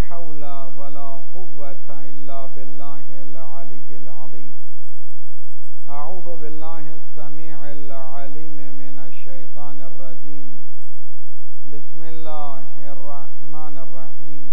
हौला वला कुव्वता इल्ला बिल्लाहिल अलिय्यिल अज़ीम। अऊज़ु बिल्लाहिस समीइल अलीम मिनश शैतानिर रजीम। बिस्मिल्लाहिर रहमानिर रहीम।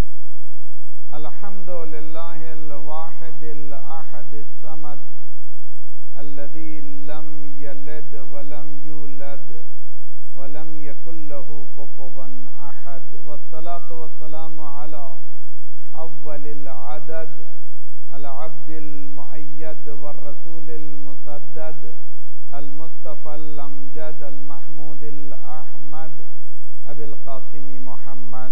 अल्हम्दुलिल्लाहिल वाहिदिल अहदिस समद अल्लज़ी लम यलिद वलम यूलद वलम यकुल लहू कुफुवन अहद। वस्सलातु वस्सलामु अला अव्वलिल अदद अल अब्दिल मुअय्यद वर रसूलिल मुसद्दद अल मुस्तफ़ल अमजद अल महमूदिल अहमद अबिल कासिमी मोहम्मद।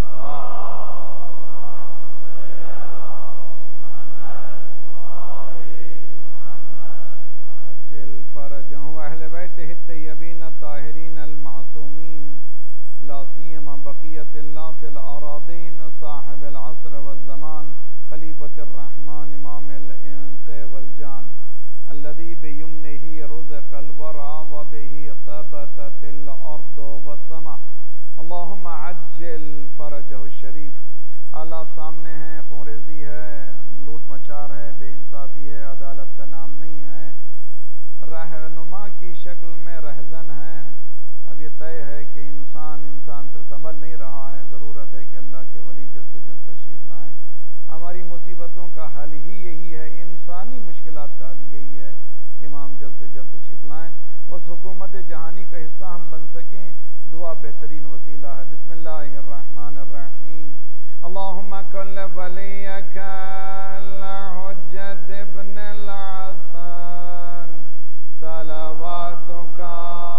अज्जिल फरजहु अहले बैतिहि तय्यबीन ताहिरीन अल मासूमीन ला सियमा बक़ियतिल्लाह फिल अरादीन साहिबिल अस्र वज़ ज़मान खलीफतिर रहमान इमामिल इंस वल जान अल्लज़ी बियमनिही रुज़िक़ल वरा व बिही तबततिल अर्द वस्समा। अल्लाहुम्मा अज्जिल फरजहु शरीफ। हालात सामने हैं, खूंरेज़ी है, लूट मचार है, बेइंसाफ़ी है, अदालत का नाम नहीं है, रहनुमा की शक्ल में रहज़न है। अब ये तय है कि इंसान से संभल नहीं रहा है। ज़रूरत है कि अल्लाह के वली जल्द से जल्द तशरीफ़ लाएँ। हमारी मुसीबतों का हल ही यही है, इंसानी मुश्किलात का हल यही है कि इमाम जल्द से जल्द तशरीफ़ लाएँ। उस हुकूमत जहानी का हिस्सा हम बन सकें, दुआ बेहतरीन वसीला है। बिस्मिल्लाहिर रहमानिर रहीम। अल्लाहुम्मा कुल्ल वलियका हुज्जत इब्नुल हसन सलावातुका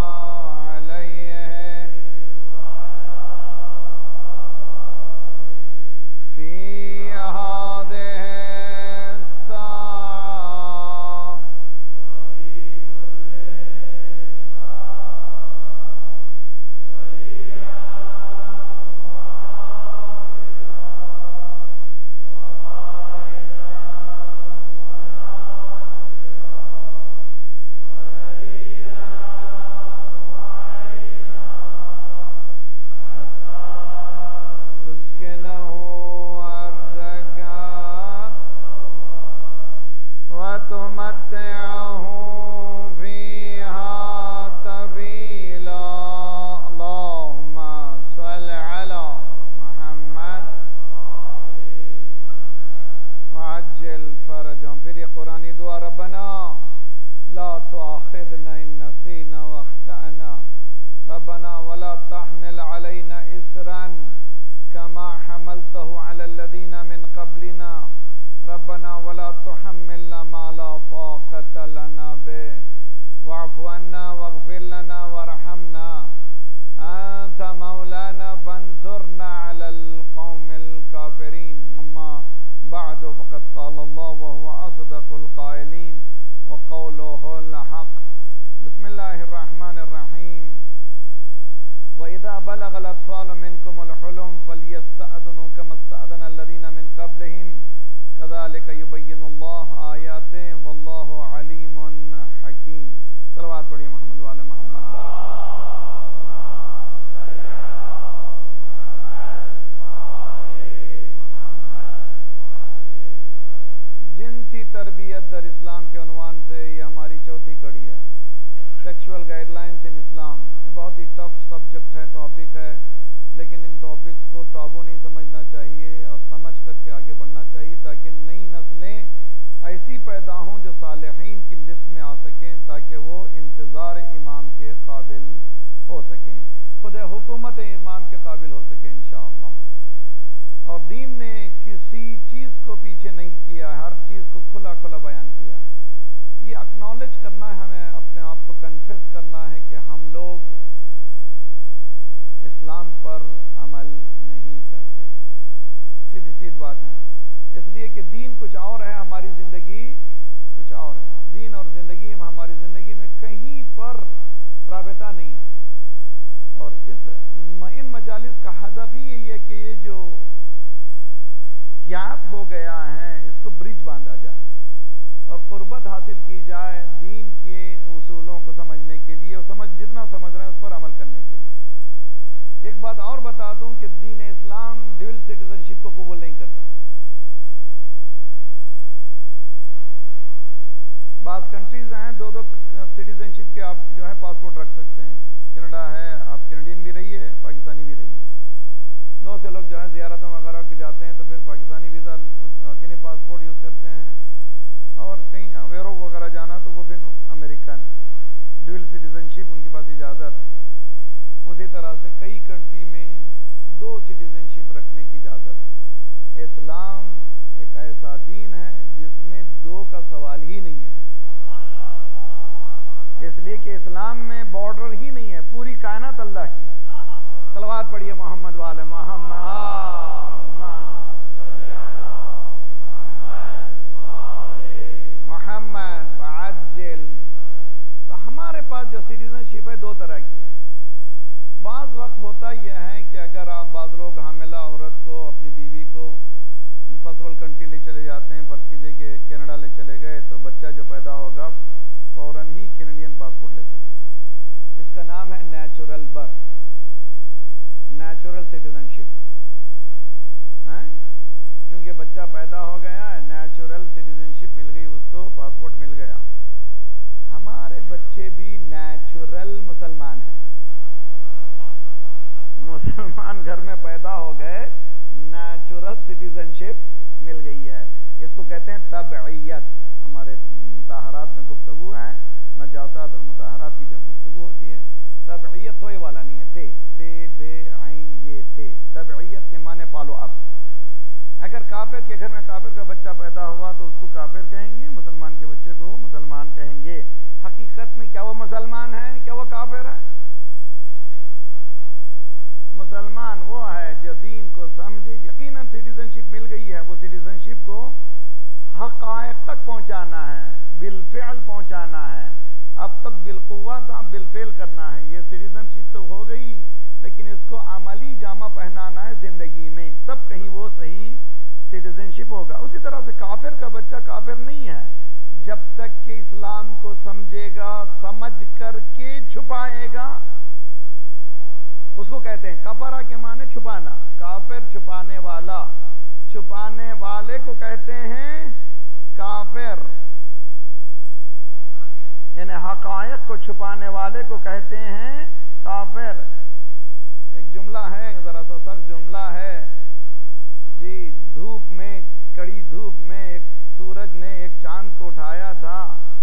अलैहि फी हाज़िहि स्साअह तरबियत दर इस्लाम के उन्वान से ये हमारी चौथी कड़ी है। Sexual guidelines in Islam. ये बहुत ही टफ सब्जेक्ट है, टॉपिक है, लेकिन इन टॉपिक्स को टॉबू नहीं समझना चाहिए और समझ करके आगे बढ़ना चाहिए ताकि नई नस्लें ऐसी पैदा हों जो सालिहीन की लिस्ट में आ सकें, ताकि वो इंतज़ार इमाम के काबिल हो सकें, खुद हुकूमत इमाम के काबिल हो सकें इंशाअल्लाह। और दीन ने किसी चीज़ को पीछे नहीं किया, हर चीज़ को खुला खुला बयान किया। ये एक्नॉलेज करना है, हमें अपने आप को कन्फेस करना है कि हम लोग इस्लाम पर अमल नहीं करते। सीधी सीधी बात है, इसलिए कि दीन कुछ और है, हमारी ज़िंदगी कुछ और है। दीन और ज़िंदगी में, हमारी ज़िंदगी में कहीं पर राबता नहीं है। और इन मजालिस का हदफ ही यही है कि ये जो गैप हो गया है इसको ब्रिज बांधा जाए और कुर्बत हासिल की जाए दीन के उसूलों को समझने के लिए, और जितना समझ रहे हैं उस पर अमल करने के लिए। एक बात और बता दूं कि दीन इस्लाम ड्यूल सिटीजनशिप को कंट्रीज हैं 2-2 सिटीजनशिप के आप जो है पासपोर्ट रख सकते हैं। कनाडा है, आप कैनेडियन भी रहिए, पाकिस्तानी भी रहिए। बहुत से लोग जो है ज़ियारतों वगैरह के जाते हैं तो फिर Pakistani visa Pakistani passport use करते हैं, और कहीं यूरोप वगैरह जाना तो वो फिर अमेरिकन ड्यूल सिटीजनशिप उनके पास इजाज़त है। उसी तरह से कई कंट्री में 2 सिटीजनशिप रखने की इजाज़त है। इस्लाम एक ऐसा दीन है जिसमें 2 का सवाल ही नहीं है, इसलिए कि इस्लाम में बॉर्डर ही नहीं है, पूरी कायनात अल्लाह की है। सलवात पढ़िए मोहम्मद वाले मोहम्मद। तो हमारे पास जो सिटीजनशिप है 2 तरह की है। बाज़ वक्त होता यह है कि अगर आप बाज़ लोग हामिला औरत को, अपनी बीवी को फर्स्ट वर्ल्ड कंट्री ले चले जाते हैं, फ़र्ज़ कीजिए कि कनाडा ले चले गए, तो बच्चा जो पैदा होगा फ़ौरन ही कैनेडियन पासपोर्ट ले सकेगा। इसका नाम है नेचुरल बर्थ, नेचुरल सिटीजनशिप है। क्योंकि बच्चा पैदा हो गया है, नेचुरल सिटीजनशिप मिल गई उसको, पासपोर्ट मिल गया। हमारे बच्चे भी नेचुरल मुसलमान हैं, मुसलमान घर में पैदा हो गए, नेचुरल सिटीजनशिप मिल गई है। इसको कहते हैं तबईयत। हमारे मुताहरात में गुफ्तगू है, नजासात और मुताहरात की जब गुफ्तगू होती है, तबईयत तोय वाला नहीं है, ते बे आइन ये ते। तबईयत के माने फॉलो अप। अगर काफिर के घर में काफिर का बच्चा पैदा हुआ तो उसको काफिर कहेंगे, मुसलमान के बच्चे को मुसलमान कहेंगे। हकीकत में क्या वो मुसलमान है, क्या वो काफिर है? मुसलमान वो है जो दीन को समझे। यकीनन सिटीजनशिप मिल गई है, वो सिटीजनशिप को हक़ाइक़ तक पहुंचाना है, बिलफ़िअल पहुंचाना है। अब तक बिलकुव्वत आप बिलफ़िल करना है। ये सिटीजनशिप तो हो गई, लेकिन इसको अमली जामा पहनाना है ज़िंदगी में, तब कहीं वो सही सिटीजनशिप होगा। उसी तरह से काफिर का बच्चा काफिर नहीं है जब तक कि इस्लाम को समझेगा, समझ करके छुपाएगा, उसको कहते हैं कफरा के माने छुपाना। काफिर छुपाने वाला, छुपाने वाले को कहते हैं काफिर, यानी हक़ाइक़ को छुपाने वाले को कहते हैं काफिर। एक जुमला है, जरा सा सख्त जुमला है जी। धूप में, कड़ी धूप में एक सूरज ने एक चांद को उठाया था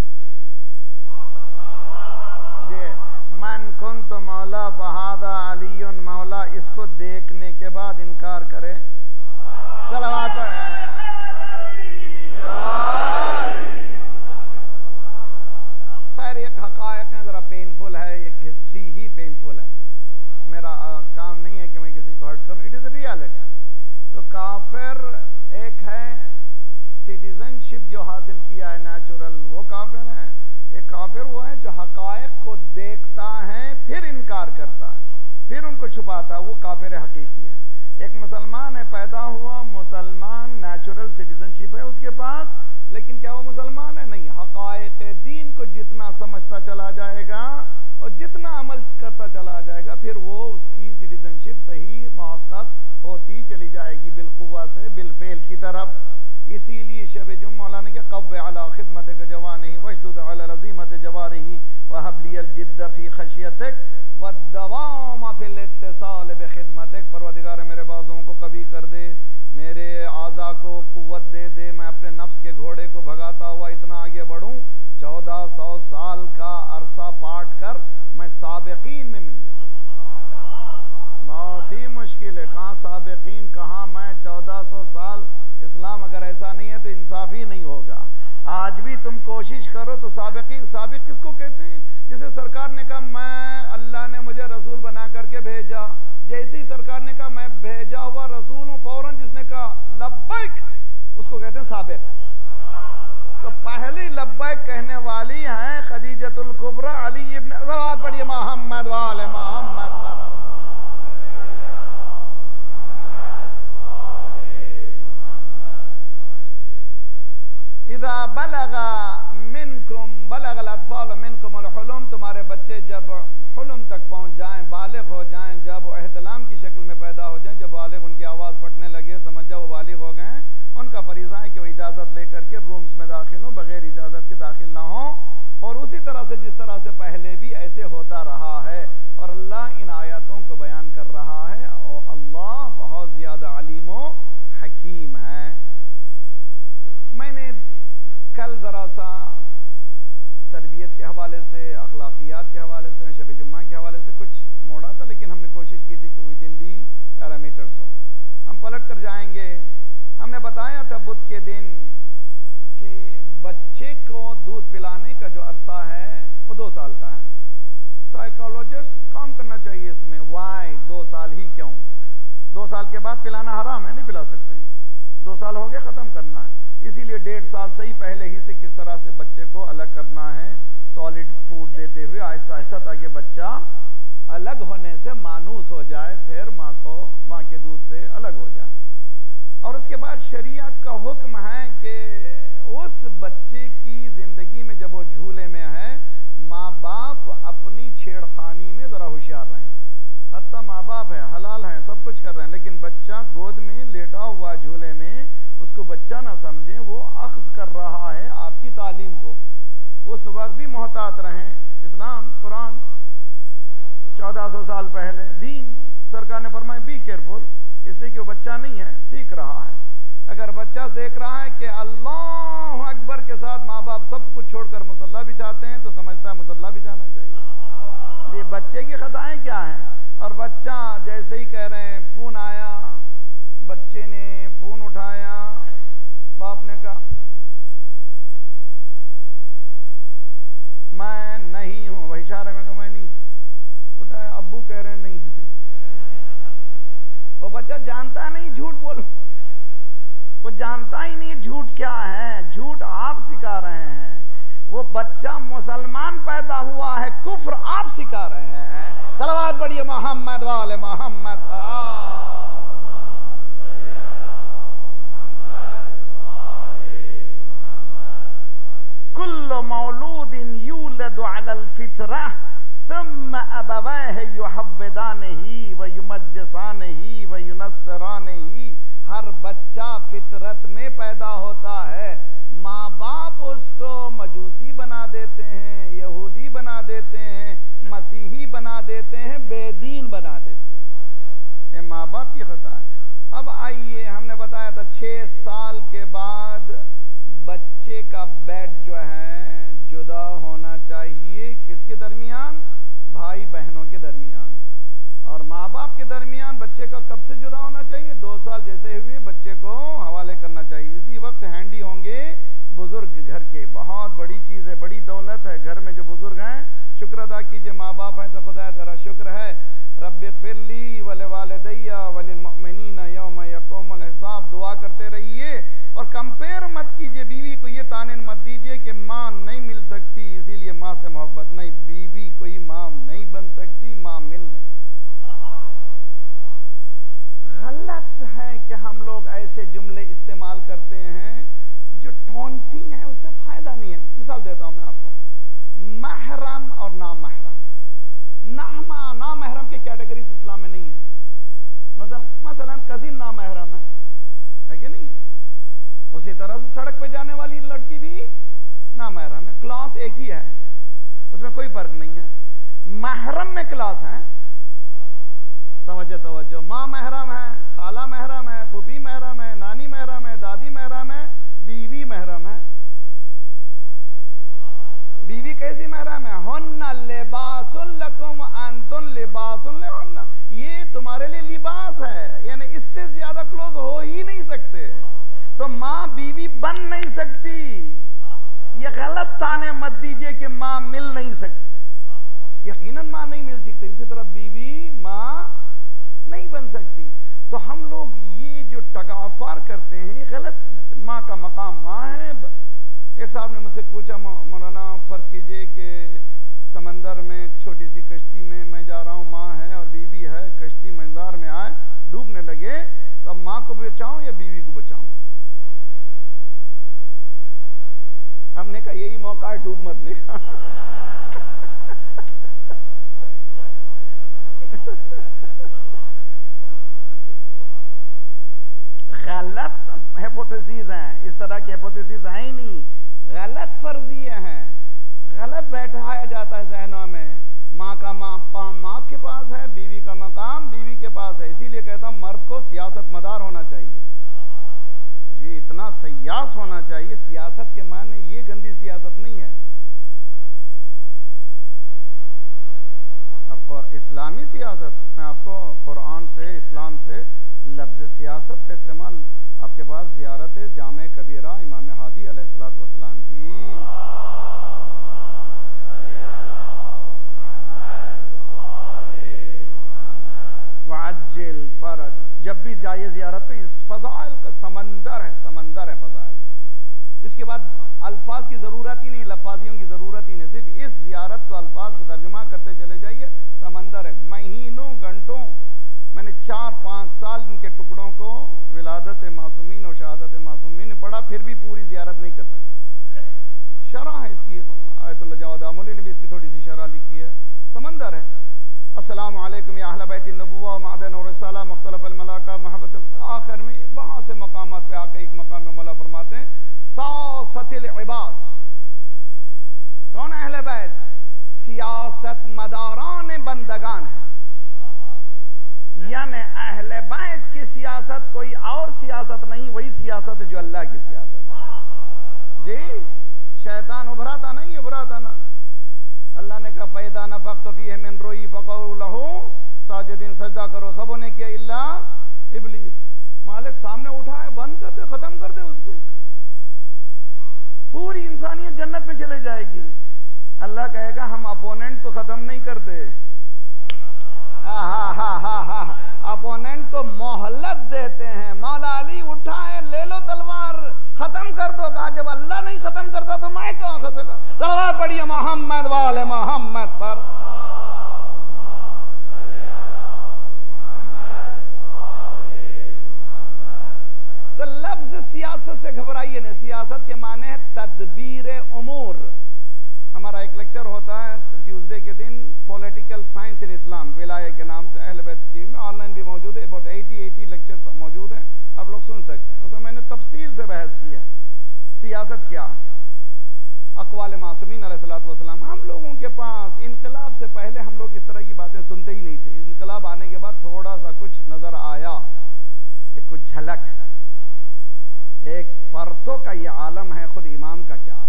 जी। मन कुंत मौला फहादा अलीयुन मौला। इसको देखने के बाद इनकार करे, सलावत पढ़े। खैर एक हक़ाइक़ है, ज़रा पेनफुल है, एक हिस्ट्री ही पेनफुल है। मेरा काम नहीं है कि मैं किसी को हर्ट करूं, इट इज़ रियलिटी। तो काफिर एक है, सिटीजनशिप जो हासिल किया है नेचुरल, वो काफिर है। एक काफिर वो है जो हक़ाइक़ को देखता है फिर इनकार करता है, फिर उनको छुपाता है, वो काफिर हकीकी है। एक मुसलमान है, पैदा हुआ मुसलमान, नेचुरल सिटीजनशिप है उसके पास, लेकिन क्या वो मुसलमान है? नहीं। हक़ाइक़ दीन को जितना समझता चला जाएगा और जितना अमल करता चला जाएगा, फिर वो उसकी सिटीजनशिप सही मुहक्कक होती चली जाएगी, बिलकुव्वा से बिलफ़ेल की तरफ। इसीलिए शब जुम्मा मौला ने क्या, कव्वे अला खिदमतिक जवानिही वशदुद अला लज़ीमति जवारिही वहबलियल जिद्द फी खशियतिक वद्दवाम फिल इत्तिसाल बिखिदमतिक। परवरदिगार मेरे बाजुओं को कवी कर दे, मेरे आज़ा को कुव्वत दे दे, मैं अपने नफ्स के घोड़े को भगाता हुआ इतना आगे बढ़ूं, 1400 साल का अरसा पाट कर मैं साबिकीन में मिल जाऊं। बहुत ही मुश्किल है, कहाँ साबिकीन, कहाँ मैं 1400 साल। इस्लाम अगर ऐसा नहीं है तो इंसाफी नहीं होगा। आज भी तुम कोशिश करो तो साबिकीन, साबिक किसको कहते हैं? जिसे सरकार ने कहा मैं, अल्लाह ने मुझे रसूल बना करके भेजा, जैसे ही सरकार ने कहा मैं भेजा हुआ रसूल हूं, फौरन जिसने कहा लब्बैक, उसको कहते हैं साबिक। तो पहली लब्बैक कहने वाली हैं खदीजतुल कुबरा अली इब्न, सलावत पढ़िए मोहम्मद वाले मोहम्मद। इज़ा बलगा मिनकुम बलगल अतफाल मिनकुमुल हुलुम, तुम्हारे बच्चे जब हुलुम तक पहुंच जाएं, बालिग हो जाएं, जब वो एहतलाम की शक्ल में पैदा हो जाएं, जब बालिग उनकी आवाज़ फटने लगे, समझ जाओ वो बालिग हो गए हैं, उनका फरीज़ा है कि वो इजाज़त लेकर के रूम्स में दाखिल हों, बगैर इजाज़त के दाखिल ना हो, और उसी तरह से जिस तरह से पहले भी ऐसे होता रहा है। और अल्लाह इन आयतों को बयान कर रहा है और अल्लाह बहुत ज़्यादा अलीम व हकीम है। मैंने कल ज़रा सा तरबियत के हवाले से, अखलाकियात के हवाले से, शब जुम्मा के हवाले से कुछ मोड़ा था, लेकिन हमने कोशिश की थी कि विद इन दी पैरामीटर्स हो। हम पलट कर जाएंगे। हमने बताया था बुध के दिन कि बच्चे को दूध पिलाने का जो अरसा है वो 2 साल का है। साइकोलॉजिस्ट काम करना चाहिए इसमें, वाई 2 साल ही क्यों? 2 साल के बाद पिलाना हराम है, नहीं पिला सकते। 2 साल हो गए, ख़त्म करना है। इसीलिए 1.5 साल से ही पहले ही से किस तरह से बच्चे को अलग करना है, सॉलिड फूड देते हुए आहिस्ता आहिस्ता, ताकि बच्चा अलग होने से मानूस हो जाए, फिर माँ के दूध से अलग हो जाए। और उसके बाद शरीयत का हुक्म है कि उस बच्चे की ज़िंदगी में जब वो झूले में है, माँ बाप अपनी छेड़खानी में ज़रा होशियार रहें। हत्ता माँ बाप है, हलाल हैं, सब कुछ कर रहे हैं, लेकिन बच्चा गोद में लेटा हुआ झूले में, उसको बच्चा ना समझें वो अख्ज़ कर रहा है आपकी तालीम को। उस वक्त भी मोहतात रहें। इस्लाम, कुरान 1400 साल पहले, दीन, सरकार ने फरमाया बी केयरफुल, इसलिए कि वो बच्चा नहीं है, सीख रहा है। अगर बच्चा देख रहा है कि अल्लाह अकबर के साथ माँ बाप सब कुछ छोड़कर मुसल्ला भी चाहते हैं, तो समझता है मुसल्ला भी जाना चाहिए। ये बच्चे की खताएं क्या हैं? और बच्चा जैसे ही कह रहे हैं, फ़ोन आया, बच्चे ने फ़ोन उठाया, बाप ने कहा मैं नहीं हूँ, वही इशारे में कहा मैं नहीं, उठाया, अब्बू कह रहे हैं नहीं है। वो बच्चा जानता नहीं झूठ बोल, वो जानता ही नहीं झूठ क्या है, झूठ आप सिखा रहे हैं। वो बच्चा मुसलमान पैदा हुआ है, कुफ्र आप सिखा रहे हैं। सलावत बढ़िए मोहम्मद वाले मोहम्मद। कुल्लु मौलूदिन यूलदु अलल फितरा सुम्मा अबवाह युहव्विदानिही व युमज्जिसानिही व युनस्सरानिही। हर बच्चा फितरत में पैदा होता है, माँ बाप उसको मजूसी बना देते हैं, यहूदी बना देते हैं, मसीही बना देते हैं, बेदीन बना देते हैं। ये माँ बाप की खता है। अब आइए, हमने बताया था 6 साल के बाद बच्चे का बेड जो है जुदा होना चाहिए। किसके दरमियान? भाई बहनों के दरमियान। और माँ बाप के दरमियान बच्चे का कब से जुदा होना चाहिए? 2 साल जैसे हुए बच्चे को हवाले करना चाहिए। इसी वक्त हैंडी होंगे बुजुर्ग घर के। बहुत बड़ी चीज़ है, बड़ी दौलत है। घर में जो बुजुर्ग हैं, शुक्र अदा कीजिए। माँ बाप हैं तो खुदा तेरा शुक्र है। रब्बिग़फिरली वलिवालिदैया वलिलमुमिनीना यौम यक़ूमुल हिसाब। दुआ करते रहिए और कंपेयर मत कीजिए। बीवी को ये ताने मत दीजिए कि माँ नहीं मिल सकती इसीलिए माँ से मोहब्बत नहीं। बीवी कोई माँ नहीं बन सकती, माँ मिल नहीं सकती। गलत है कि हम लोग ऐसे जुमले इस्तेमाल करते हैं जो टॉन्टिंग है, उससे फायदा नहीं है। मिसाल देता हूं मैं आपको, महरम और नामहरम। नामहरम की कैटेगरी इस्लाम में नहीं है। मसलन कजिन नामहरम है कि नहीं? उसी तरह से सड़क पे जाने वाली लड़की भी नामहरम है। क्लास एक ही है, उसमें कोई फर्क नहीं है। महरम में क्लास है। तवज्जो, माँ महरम है, खाला महरम है, फूफी महरम है, नानी महरम है, दादी महरम है, बीवी महरम है। बीवी कैसी महरम है? हुन्ना लिबासुन लकुम अंतुम लिबासुन लहुन्ना। ये तुम्हारे लिए लिबास है, यानी इससे ज्यादा क्लोज हो ही नहीं सकते। तो माँ बीवी बन नहीं सकती। ये गलत ताने मत दीजिए कि माँ मिल नहीं सकती। यकीनन माँ नहीं मिल सकती, इसी तरह बीवी माँ नहीं बन सकती। तो हम लोग ये जो टगाफार करते हैं गलत। माँ का मकाम माँ है। एक साहब ने मुझसे पूछा, मौलाना फर्ज कीजिए कि समंदर में एक छोटी सी कश्ती में मैं जा रहा हूँ, माँ है और बीवी है, कश्ती मंदार में आए, डूबने लगे, तो अब माँ को बचाऊं या बीवी को बचाऊं? हमने कहा यही मौका है, डूब मरने का। गलत हाइपोथेसिस हैं, इस तरह की हाइपोथेसिस है ही नहीं। गलत फर्जिए हैं, गलत बैठाया जाता है जहनों में। माँ का मकाम माँ के पास है, बीवी का मकाम बीवी के पास है। इसीलिए कहता हूं मर्द को सियासत मदार होना चाहिए जी, इतना सयास होना चाहिए। सियासत के माने ये गंदी सियासत नहीं है। अब इस्लामी सियासत, मैं आपको कुरान से, इस्लाम से लफ्ज़ सियासत का इस्तेमाल, आपके पास ज़ियारत जामे कबीरा इमाम हादी अलैहिस्सलातु वस्सलाम की, वाजिल फरज, जब भी जाइए ज़ियारत को, इस फ़ज़ाइल का समंदर है, समंदर है फ़ज़ाइल का। इसके बाद अल्फाज की ज़रूरत ही नहीं, लफाजियों की ज़रूरत ही नहीं, सिर्फ इस ज़ियारत को अल्फाज को तर्जुमा करते चले जाइए, समंदर है। महीनों घंटों मैंने 4-5 साल इनके टुकड़ों को विलादत मासूमीन और शहादत मासूमीन पढ़ा, फिर भी पूरी ज़ियारत नहीं कर सका। शरह है इसकी, आयतुल्लाह जवाद आमोली ने भी इसकी थोड़ी सी शरह लिखी है। समंदर है। अस्सलामु अलैकुम या अहले बैत नबुव्वा व मअदन और रिसाला मुख्तलिफ अल मलाका मोहब्बत। आखिर में बहुत से मकामात पे आके एक मकाम में मौला फरमाते हैं सासतिल इबाद। कौन है अहले बैत? सियासत मदारान बंदगान है। यानी अहले बैत की सियासत कोई और सियासत नहीं, वही सियासत है जो अल्लाह की सियासत है जी। शैतान उभरा था नहीं, उभरा था ना। अल्लाह ने कहा फ़ैदा नफ़ख़्तु फ़ीहि मिन रूही फ़क़ऊ लहू साजिदीन, सजदा करो, सबों ने किया इल्ला इब्लीस। मालिक सामने उठाए, बंद कर दे, खत्म कर दे उसको, पूरी इंसानियत जन्नत में चले जाएगी। अल्लाह कहेगा हम अपोनेंट को खत्म नहीं करते, अपोनेंट को मोहलत देते हैं। मौला अली उठाए, ले लो तलवार, खत्म कर दो। कहा जब अल्लाह नहीं खत्म करता तो मैं कहां खत्म? तलवार पढ़िए मोहम्मद वाले मोहम्मद पर। तो लफ्ज सियासत से घबराइए नहीं। सियासत के माने है तदबीर उमूर। हमारा एक लेक्चर होता है ट्यूसडे के दिन, पॉलिटिकल साइंस इन इस्लाम, विलाया के नाम से, अहले बैत टीवी में ऑनलाइन भी मौजूद है। अबाउट 80 लेक्चर्स मौजूद हैं, आप लोग सुन सकते हैं। उसमें मैंने तफसील से बहस की है सियासत क्या है। अक़वाल मासूमीन अलैहिस्सलातु वस्सलाम। हम लोगों के पास इनकलाब से पहले हम लोग इस तरह की बातें सुनते ही नहीं थे। इनकलाब आने के बाद थोड़ा सा कुछ नजर आया, कि कुछ झलक, एक परतों का ये आलम है, खुद इमाम का क्या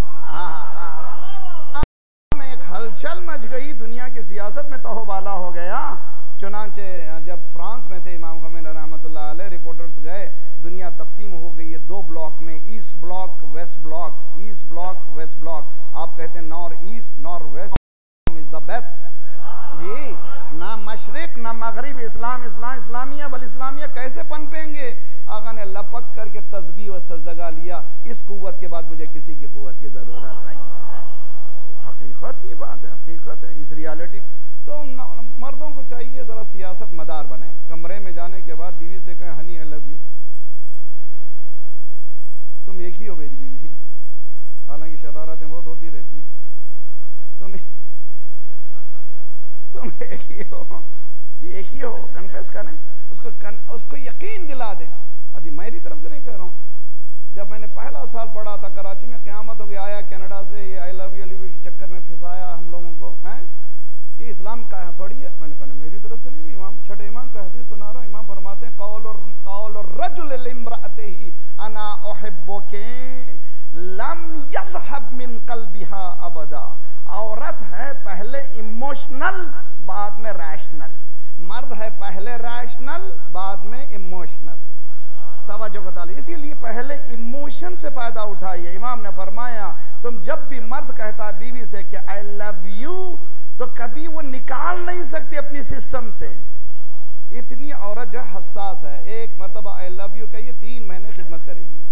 एक हलचल मच गई दुनिया की सियासत में, तहोबाला हो गया। चुनांचे जब फ्रांस में थे इमाम ख़ोमेनी रहमतुल्लाह अलैह, रिपोर्टर्स गए, दुनिया तकसीम हो गई है 2 ब्लॉक में, east block west block, east block west block. आप कहते हैं north east north west is the best जी। ना मशरिक ना मगरिब, इस्लाम इस्लाम इस्लामिया बल इस्लामिया कैसे पनपेंगे? आका ने लपक करके तस्बीह व सजदगा लिया। इस कुव्वत के बाद मुझे किसी की कुव्वत की जरूरत नहीं है। हकीकत की बात है, हकीकत है इस रियलिटी। तो मर्दों को चाहिए जरा सियासत मदार बने। कमरे में जाने के बाद बीवी से कहें हनी आई लव यू, तुम एक ही हो मेरी बीवी, हालांकि शरारतें बहुत होती रहती, तुम एक ही हो, ये एक ही हो। कन्फेस करें उसको यकीन दिला दें। अभी मेरी तरफ से नहीं कह रहा हूँ। जब मैंने पहला साल पढ़ा था कराची में, क़यामत हो गया, आया कनाडा से, ये आई लव यू के चक्कर में फंसाया हम लोगों को, हैं ये इस्लाम का है थोड़ी है। मैंने कहा मेरी तरफ से नहीं भी। इमाम छठे इमाम का हदीस सुना रहा हूं। इमाम फरमाते हैं कौल रजुल लिम्राअतिही अना उहिब्बुकी लम यज़हब मिन क़ल्बिहा अबदा। औरत है पहले इमोशनल बाद में रैशनल, मर्द है पहले रैशनल बाद में इमोशनल। तवज्जो का ताली। इसीलिए पहले इमोशन से फायदा उठाइए। इमाम ने फरमाया तुम जब भी मर्द कहता है बीवी से कि आई लव यू, तो कभी वो निकाल नहीं सकती अपनी सिस्टम से। इतनी औरत जो हसास है, एक मरतबा आई लव यू कहिए 3 महीने खिदमत करेगी,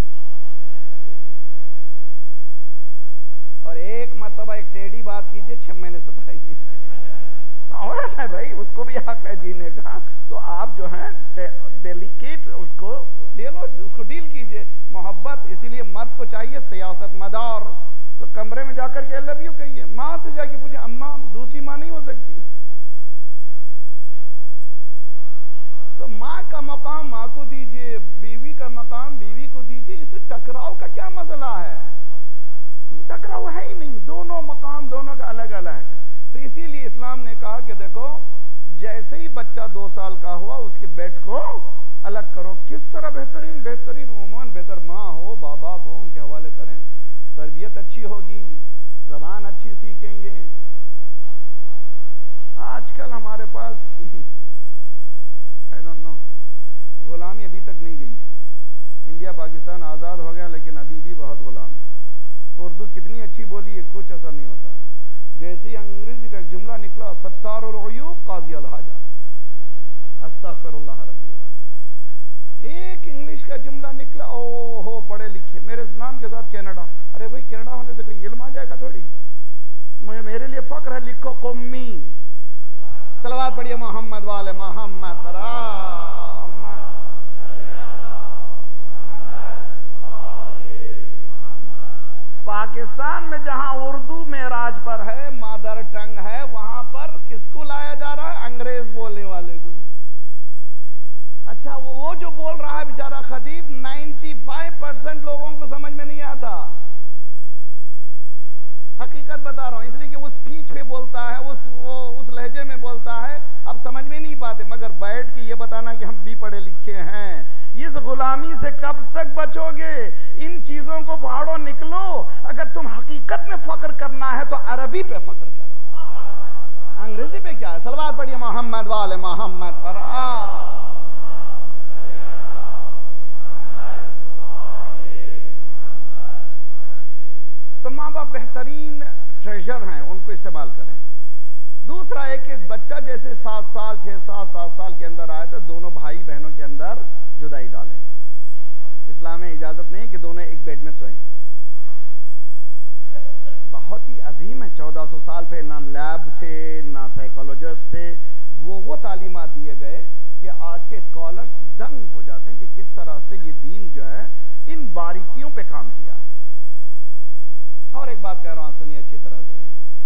और एक मरतबा एक टेढ़ी बात कीजिए 6 महीने सताएगी। तो औरत है भाई, उसको भी हक है जीने का। तो आप जो है डेलिकेट उसको डील कीजिए, मोहब्बत। इसीलिए मर्द को चाहिए सियासत मदार। तो कमरे में जाकर के आई लव यू कहिए। माँ से जाके पूछे अम्मा, दूसरी माँ नहीं हो सकती। तो माँ का मकाम माँ को दीजिए, बीवी का मकाम बीवी को दीजिए। इससे टकराव का क्या मसला है? टकराव है ही नहीं, दोनों मकाम दोनों का अलग अलग है। तो इसीलिए इस्लाम ने कहा कि देखो जैसे ही बच्चा 2 साल का हुआ उसके बेड को अलग करो। किस तरह बेहतरीन बेहतरीन उमूमन बेहतर माँ हो बाप हो उनके हवाले करें, तरबियत अच्छी होगी, जबान अच्छी सीखेंगे। आजकल हमारे पास आई डोंट नो, गुलामी अभी तक नहीं गई है। इंडिया पाकिस्तान आज़ाद हो गया लेकिन अभी भी बहुत गुलाम है। उर्दू कितनी अच्छी बोली है, कुछ असर नहीं होता। जैसे ही अंग्रेजी का एक जुमला निकला, सत्तारुल उयूब काज़ी अल हाजात, अस्तगफिरुल्लाह रब्बी व एक इंग्लिश का जुमला निकला, ओ हो पढ़े लिखे, मेरे नाम के साथ कनाडा। अरे भाई कनाडा होने से कोई इल्म आ जाएगा थोड़ी, मेरे लिए फक्र है, लिखो कौमी। सलवात पढ़िए मोहम्मद वाले मोहम्मद। पाकिस्तान में जहां उर्दू मेराज पर है, मदर टंग है, वहां पर किसको लाया जा रहा है? अंग्रेज बोलने वाले को। अच्छा वो जो बोल रहा है बेचारा खतीब, 95% लोगों को समझ में नहीं आता। हकीकत बता रहा हूं, इसलिए कि उस पीच पे बोलता है, उस लहजे में बोलता है, अब समझ में नहीं पाते। मगर बैठ के ये बताना कि हम भी पढ़े लिखे हैं, इस गुलामी से कब तक बचोगे? इन चीजों को फाड़ो, निकलो। अगर तुम हकीकत में फख्र करना है तो अरबी पे फख्र करो, अंग्रेजी पे क्या है? सलवात पढ़िए मोहम्मद वाले मोहम्मद पर। तो माँ बाप बेहतरीन ट्रेजर हैं, उनको इस्तेमाल करें। दूसरा है कि बच्चा जैसे 7 साल 6 साल 7 साल के अंदर आए तो दोनों भाई बहनों के अंदर जुदाई डालें। इस्लाम में इजाजत नहीं है कि दोनों एक बेड में सोएं। बहुत ही अजीम है, 1400 साल पे ना लैब थे ना साइकोलॉजिस्ट थे। वो तालीमात दिए गए कि आज के स्कॉलर्स दंग हो जाते हैं कि किस तरह से ये दीन जो है इन बारीकियों पे काम किया है। और एक बात कह रहा हूं, सुनिए अच्छी तरह से।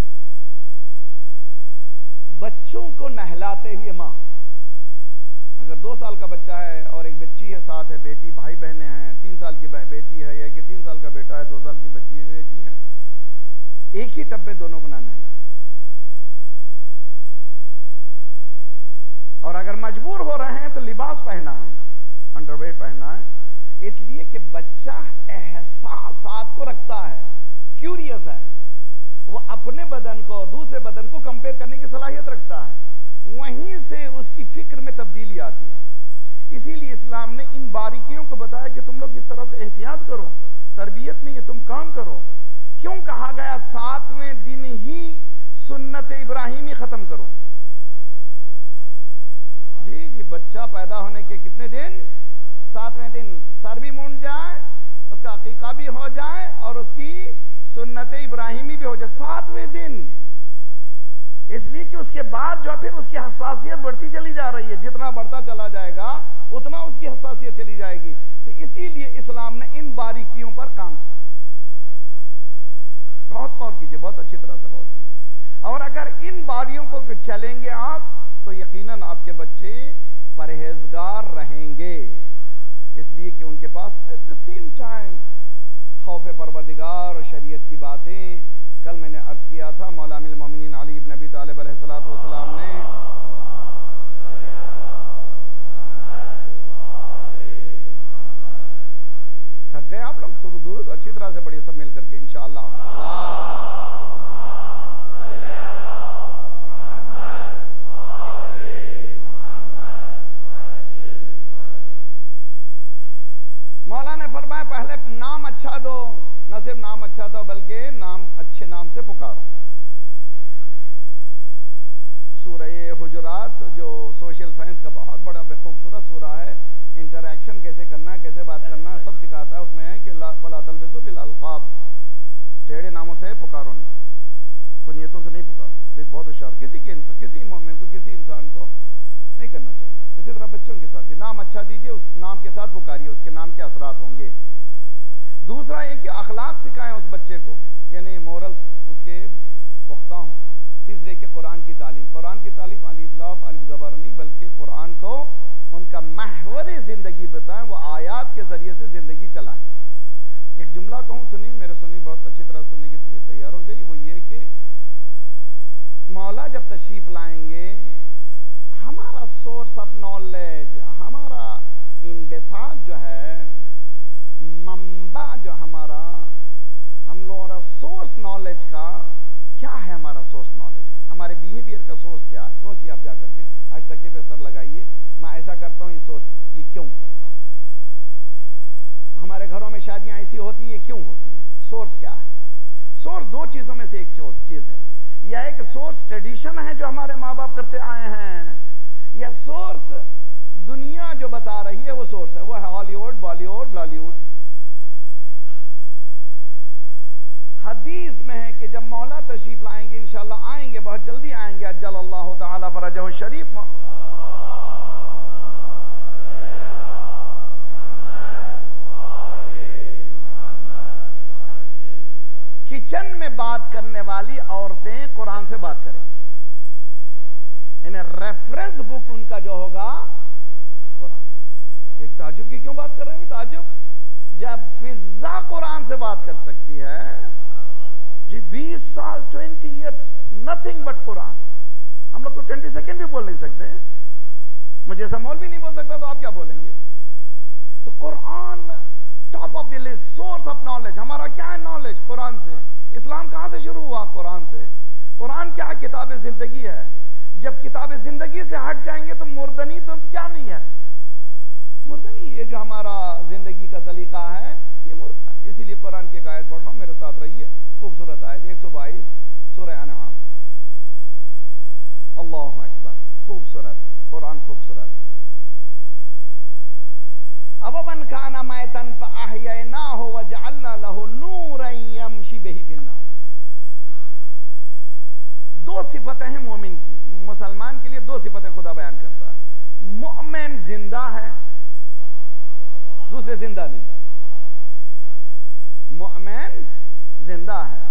बच्चों को नहलाते हुए मां, अगर 2 साल का बच्चा है और एक बच्ची है, साथ है बेटी, भाई बहनें हैं, 3 साल की बेटी है या कि 3 साल का बेटा है, 2 साल की बेटी है, एक ही टब में दोनों को ना नहलाएं। और अगर मजबूर हो रहे हैं तो लिबास पहना है, अंडरवेयर पहना है, इसलिए कि बच्चा एहसासात को रखता है, क्यूरियस है, वो अपने बदन को और दूसरे बदन को कंपेयर करने की सलाहियत रखता है। वहीं से उसकी फिक्र में तब्दीली आती है। इसीलिए इस्लाम ने इन बारीकियों को बताया कि तुम लोग इस तरह से एहतियात करो, तरबियत में ये तुम काम करो। क्यों कहा गया 7वें दिन ही सुन्नत इब्राहिमी खत्म करो? जी बच्चा पैदा होने के कितने दिन? 7वें दिन सर भी मुंड जाए, उसका अकीका भी हो जाए और उसकी सुन्नत इब्राहिमी भी हो जाए 7वें दिन। इसलिए कि उसके बाद जो फिर उसकी हसासियत बढ़ती चली जा रही है, जितना बढ़ता चला जाएगा उतना उसकी हसासियत चली जाएगी। तो इसीलिए इस्लाम ने इन बारीकियों पर काम किया। बहुत गौर कीजिए, बहुत अच्छी तरह से गौर कीजिए। और अगर इन बारियों को चलेंगे आप तो यकीनन आपके बच्चे परहेजगार रहेंगे, इसलिए कि उनके पास एट द सेम टाइम खौफ परवरदिगार और शरीयत की बातें। कल मैंने अर्ज किया था, मौला अमीरुल मोमिनीन अली इब्न अबी तालिब अलैहिस्सलातु वस्सलाम ने थक गए आप लोग? शुरू दूर तो अच्छी तरह से पढ़िए सब मिल करके इंशाअल्लाह। मौला ने फरमाया पहले नाम अच्छा दो, न सिर्फ नाम अच्छा दो बल्कि नाम अच्छे नाम से पुकारो। सूरह हुजुरात जो सोशल साइंस का बहुत बड़ा खूबसूरत सूरा है, इंटरैक्शन कैसे करना, कैसे बात करना सब सिखाता है। उसमें है कि वला तलबिसु बिल अलकाब, टेढ़े नामों से पुकारो नहीं, कुनियतों से नहीं पुकारो। बहुत होशियार, किसी मोमिन को, किसी इंसान को नहीं करना चाहिए। इसी तरह बच्चों के साथ भी नाम अच्छा दीजिए, उस नाम के साथ पुकारिए, उसके नाम के असरात होंगे। दूसरा ये कि अखलाक सिखाएं उस बच्चे को, यानी मोरल उसके पुख्ता हों। तीसरे कि कुरान की तालीम, अलिफ लाम अलिफ ज़बर नहीं बल्कि कुरान को उनका महवर जिंदगी बताएं, वो आयात के जरिए से जिंदगी चलाएं। एक जुमला कहूँ, सुनिए मेरे, सुनिए बहुत अच्छी तरह सुनने की तैयार हो जाइए। वो ये कि मौला जब तशरीफ लाएंगे, हमारा सोर्स ऑफ नॉलेज, हमारा इनबसात जो है, मंबा जो हमारा, हम लोगों का सोर्स नॉलेज का क्या है, हमारा सोर्स नॉलेज, हमारे बिहेवियर का सोर्स क्या है? सोचिए आप जाकर के, आज तक पे सर लगाइए, मैं ऐसा करता हूँ, ये सोर्स, ये क्यों करता हूँ? हमारे घरों में शादियां ऐसी होती है, क्यों होती हैं? सोर्स क्या है? सोर्स दो चीजों में से एक चीज है, या एक सोर्स ट्रेडिशन है जो हमारे माँ बाप करते आए हैं, या सोर्स दुनिया जो बता रही है वो सोर्स है, वो है हॉलीवुड, बॉलीवुड, लॉलीवुड। हदीस में है कि जब मौला तशरीफ लाएंगे, इंशाल्लाह आएंगे, बहुत जल्दी आएंगे, अज्जलल्लाहु ताला फरजहु शरीफ, किचन में बात करने वाली औरतें कुरान से बात करेंगी, इन्हें रेफरेंस बुक उनका जो होगा कुरान। एक ताजुब की क्यों बात कर रहे हैं? ताजुब, जब फिजा कुरान से बात कर सकती है जी, 20 साल 20 इयर्स नथिंग बट कुरान। हम लोग तो 20 सेकेंड भी बोल नहीं सकते, मुझे ऐसा मौलवी नहीं बोल सकता, तो आप क्या बोलेंगे? तो Quran top of the list, source of knowledge. हमारा क्या है नॉलेज? कुरान से। इस्लाम कहां से शुरू हुआ? कुरान से। कुरान क्या है? किताब जिंदगी है। जब किताब जिंदगी से हट जाएंगे तो मुर्दनी तो क्या नहीं है? मुर्दनी, ये जो हमारा जिंदगी का सलीका है ये मुर्दा। इसीलिए कुरान की एक आयत पढ़ रहा हूं, मेरे साथ रहिए, खूबसूरत आयत 122 सूरह अनआम। अल्लाहु अकबर, खूबसूरत कुरान, खूबसूरत। अवमन काना मैतन फअहयैनाहु वजअलना लहु नूरन यमशी बिही फिन्नास। दो सिफतें हैं मोमिन की, मुसलमान के लिए दो सिफतें खुदा बयान करता है। मोमिन जिंदा है, दूसरे जिंदा नहीं। मोमिन जिंदा है।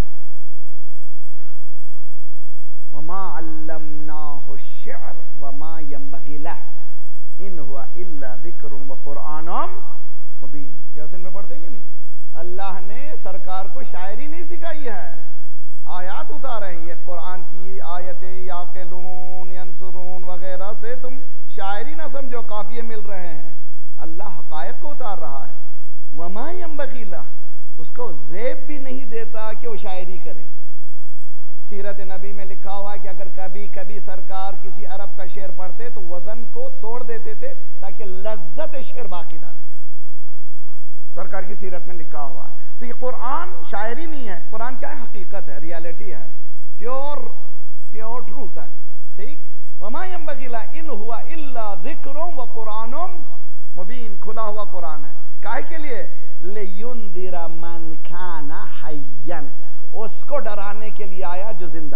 वमा अल्लमनाहु शि'r वमा यंबगी लह इन हुआ इल्ला ज़िक्रुन व क़ुरआनुम मुबीन। यासीन में पढ़ते हैं नहीं? अल्लाह ने सरकार को शायरी नहीं सिखाई है, आयात उतारे हैं। ये कुरान की आयतें याक़िलून यंसुरून वगैरह से तुम शायरी ना समझो, काफिये मिल रहे हैं। अल्लाह हक़ाइक़ को उतार रहा है। वमा यंबग़ी लह, उसको ज़ेब भी नहीं देता कि वो शायरी करे। सीरत नबी में लिखा हुआ है कि अगर कभी कभी सरकार किसी अरब का शेर पढ़ते तो वजन को तोड़ देते थे ताकि लज्जत शेर बाकी ना रहे। सरकार की सीरत में लिखा हुआ है। तो ये कुरान शायरी नहीं है, कुरान क्या है? हकीकत है, रियलिटी है, प्योर ट्रूथ है। ठीक। वमा यंबग़ी लह इन हुआ इल्ला ज़िक्रुन व क़ुरआनुम मुबीन, खुला हुआ कुरान है। काहे के लिए? लियुंदिरा मन काना हय्यन, उसको डराने के लिए आया जो जिंदा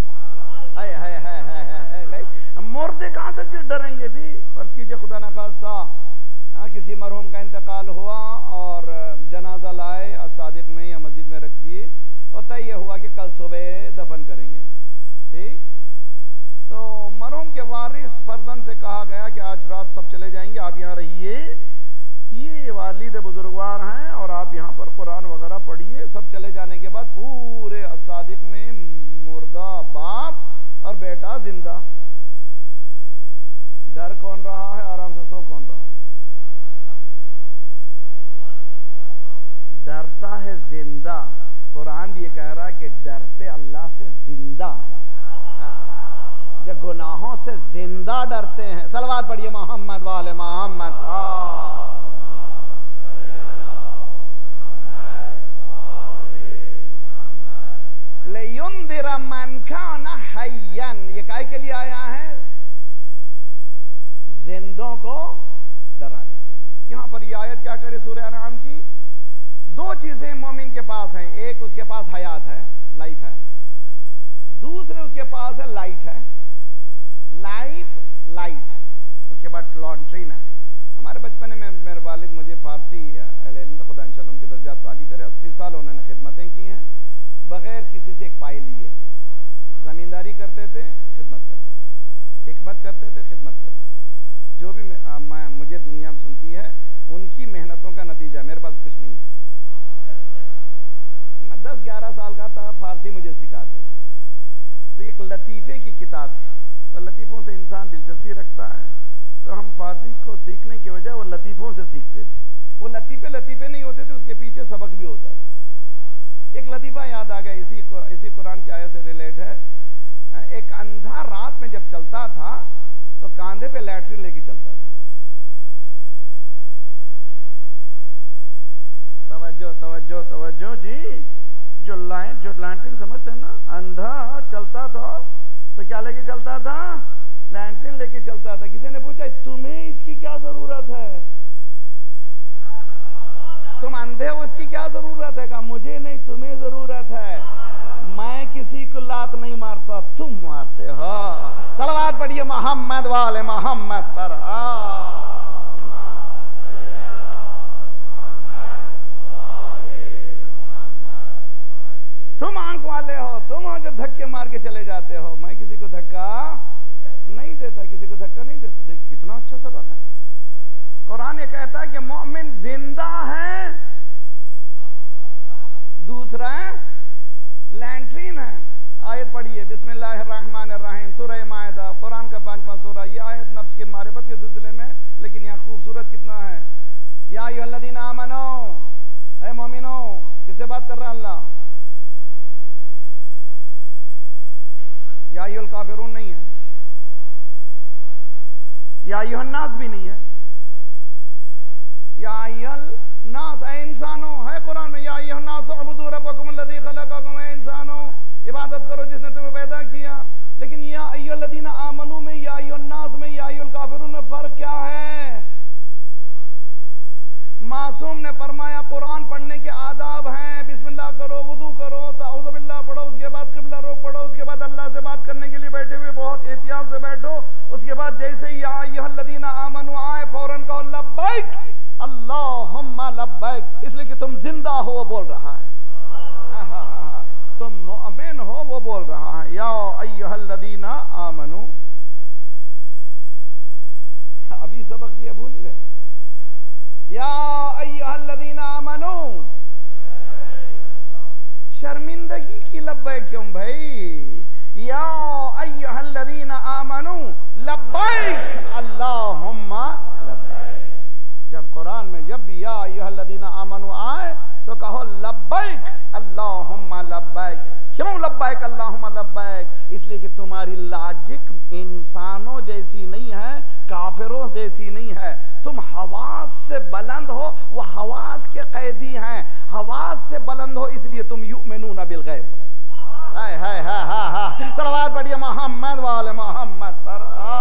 है। भाई मुर्दे कहां से डरेंगे जी? फर्ज कीजिए खुदा न खास्ता किसी मरहूम का इंतकाल हुआ और जनाजा लाए, असादिक में या मस्जिद में रख दिए, और तय हुआ कि कल सुबह दफन करेंगे। ठीक। तो मरहूम के वारिस फर्जन से कहा गया कि आज रात सब चले जाएंगे, आप यहाँ रहिए, ये वालिद बुजुर्गवार हैं और आप यहाँ पर कुरान वगैरह पढ़िए। सब चले जाने के बाद पूरे असादिक में मुर्दा बाप और बेटा जिंदा। डर कौन रहा है? आराम से सो कौन रहा है? डरता है जिंदा। कुरान भी ये कह रहा है कि डरते अल्लाह से जिंदा है, जो गुनाहों से जिंदा डरते हैं। सलवात पढ़िए मोहम्मद वाले मोहम्मद। लियुंदिरा मन काना हय्यन, ये काहे के लिए आया है? जिंदों को डराने के लिए। यहां पर ये आयत क्या करे सूरह अनआम की? दो चीजें मोमिन के पास हैं, एक उसके पास हयात है, लाइफ है, दूसरे उसके पास है लाइट है, लाइट, उसके बाद लॉन्ट्रीन है। हमारे बचपन में मेरे वालिद मुझे फारसी इल्म, तो खुदा इंशाल्लाह उनके दर्जात ताली करे, 80 साल उन्होंने खिदमतें की हैं, बगैर किसी से एक पाई लिए। जमींदारी करते थे, खिदमत करते थे, हिकमत करते थे, खिदमत करते थे। जो भी मुझे दुनिया में सुनती है उनकी मेहनतों का नतीजा, मेरे पास कुछ नहीं है। 10-11 साल का था, फारसी मुझे सिखाते थे। तो एक लतीफ़े की किताब थी और लतीफ़ों से इंसान दिलचस्पी रखता है, तो हम फारसी को सीखने की वजह वो लतीफ़ों से सीखते थे। वो लतीफ़े नहीं होते थे, उसके पीछे सबक भी होता था। एक लतीफ़ा याद आ गया, इसी कुरान की आयत से रिलेट है। एक अंधा रात में जब चलता था तो कांधे पे लैट्रिन लेके चलता था। तवज्जो जी, जो लैट्रिन समझते हैं ना, अंधा चलता था तो क्या लेके चलता था? लैट्रिन लेके चलता था। किसी ने पूछा तुम्हें इसकी क्या जरूरत है, तुम अंधे हो, इसकी क्या जरूरत है? कहा मुझे नहीं, तुम्हें जरूरत है। मैं किसी को लात नहीं मारता, तुम मारते हो। चलो बात पढ़िए मोहम्मद वाले मोहम्मद पर। तुम आंख वाले हो, तुम हो जो धक्के मार के चले जाते हो। मैं किसी को धक्का नहीं देता, किसी को धक्का नहीं देता। देखिए कितना अच्छा सबक है। कुरान ये कहता है कि मोमिन जिंदा है, दूसरा लैट्रिन है। आयत पढ़िए, बिस्मिल्लाहिर्रहमानिर्रहीम, सूरह माइदा, कुरान का 5वां सूरा। ये आयत नफ्स के मारिफत के सिलसिले में, लेकिन यहाँ खूबसूरत कितना है। या अय्युहल्लज़ीना आमनू, ऐ मोमिनो, किससे बात कर रहा है अल्लाह? या अय्युहल काफिरून नहीं है, या अय्युहन नास भी नहीं है, या अय्युहल नास, ऐ इंसानों है कुरान में। या अय्युहन नास उअबुदू रब्बकुमुल्लज़ी खलक़कुम, ऐ इंसानों इबादत करो जिसने तुम्हें पैदा किया। लेकिन या अय्युहल्लज़ीना आमनू में, या अय्युहन नास में, या अय्युहल काफिरून में फर्क क्या है? मासूम ने फरमाया कुरान पढ़ने के आदाब हैं, बिस्मिल्लाह करो, वुजू करो, ताऊज़ु बिल्लाह पढ़ो, उसके बाद क़िबला रुख पढ़ो, उसके बाद अल्लाह से बात करने के लिए बैठे हुए बहुत एहतियात से बैठो। उसके बाद जैसे ही या अय्युहल्लज़ीना आमनू आए फौरन कहो लब्बैक अल्लाहुम्मा लब्बैक, इसलिए कि तुम जिंदा हो, वो बोल रहा है। तुम मोमिन हो, वो बोल रहा है। या अय्युहल्लज़ीना आमनू, अभी सबक दिया भूल गए। या अय्युहल्लज़ीना आमनू, शर्मिंदगी की लब्बैक क्यों भाई? या अय्युहल्लज़ीना आमनू लब्बैक अल्लाहुम्मा लब्बैक। जब कुरान में जब भी या अय्युहल्लज़ीना आमनू आए तो कहो लब्बैक अल्लाहुम्मा लब्बैक। क्यों लब्बैक अल्लाहुम्मा लब्बैक? इसलिए कि तुम्हारी लॉजिक इंसानों जैसी नहीं है, काफिरों जैसी नहीं है। तुम हवास से बुलंद हो, वो हवास के कैदी हैं। हवास से बुलंद हो इसलिए तुम युमिनूना बिल गैब हो। सलवात पढ़िए मोहम्मद वाले मोहम्मद पर।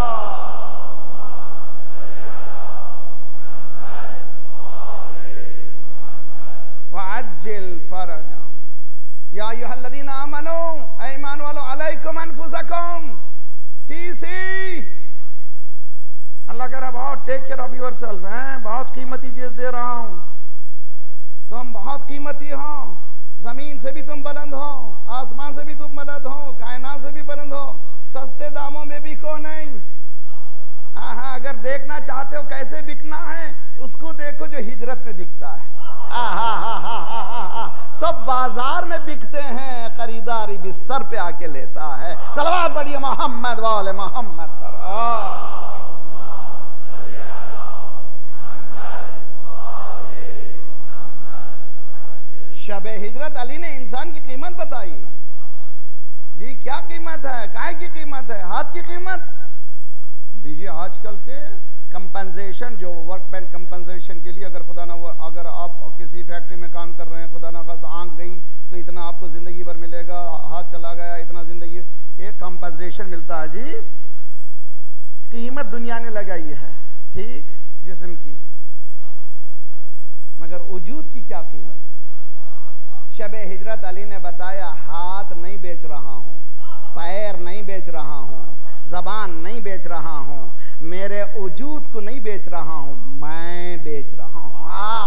वअज्जिल फरजा या अय्युहल्लज़ीना आमनू, ऐ ईमान वालों, अलैकुम अनफुसकुम, टीसी। अल्लाह कह रहा बहुत टेक केयर ऑफ योरसेल्फ हैं, बहुत कीमती चीज दे रहा हूं, तुम बहुत कीमती हो। जमीन से भी तुम बुलंद हो, आसमान से भी तुम बुलंद हो, कायनात से भी बुलंद हो। सस्ते दामों में बिको नहीं। हाँ, अगर देखना चाहते हो कैसे बिकना है, उसको देखो जो हिजरत में बिकता है। सब बाजार में बिकते हैं, खरीदारी बिस्तर पे आके लेता है। सलवात पढ़िए मोहम्मद वाले मोहम्मद पर। शब हिजरत अली ने इंसान की कीमत बताई जी। क्या कीमत है? काय की कीमत है? हाथ की कीमत लीजिए। आजकल के कंपनसेशन, जो वर्कमैन कंपनसेशन के लिए, अगर खुदा ना अगर आप किसी फैक्ट्री में काम कर रहे हैं, खुदा ना खासा आंख गई तो इतना आपको जिंदगी भर मिलेगा, हाथ चला गया इतना जिंदगी, एक कंपनसेशन मिलता है जी। कीमत दुनिया ने लगाई है, ठीक, जिस्म की, मगर वजूद की क्या कीमत है? शब हिजरत अली ने बताया, हाथ नहीं बेच रहा हूं, पैर नहीं बेच रहा हूं, जबान नहीं बेच रहा हूं, मेरे वजूद को नहीं बेच रहा हूं, मैं बेच रहा हूं।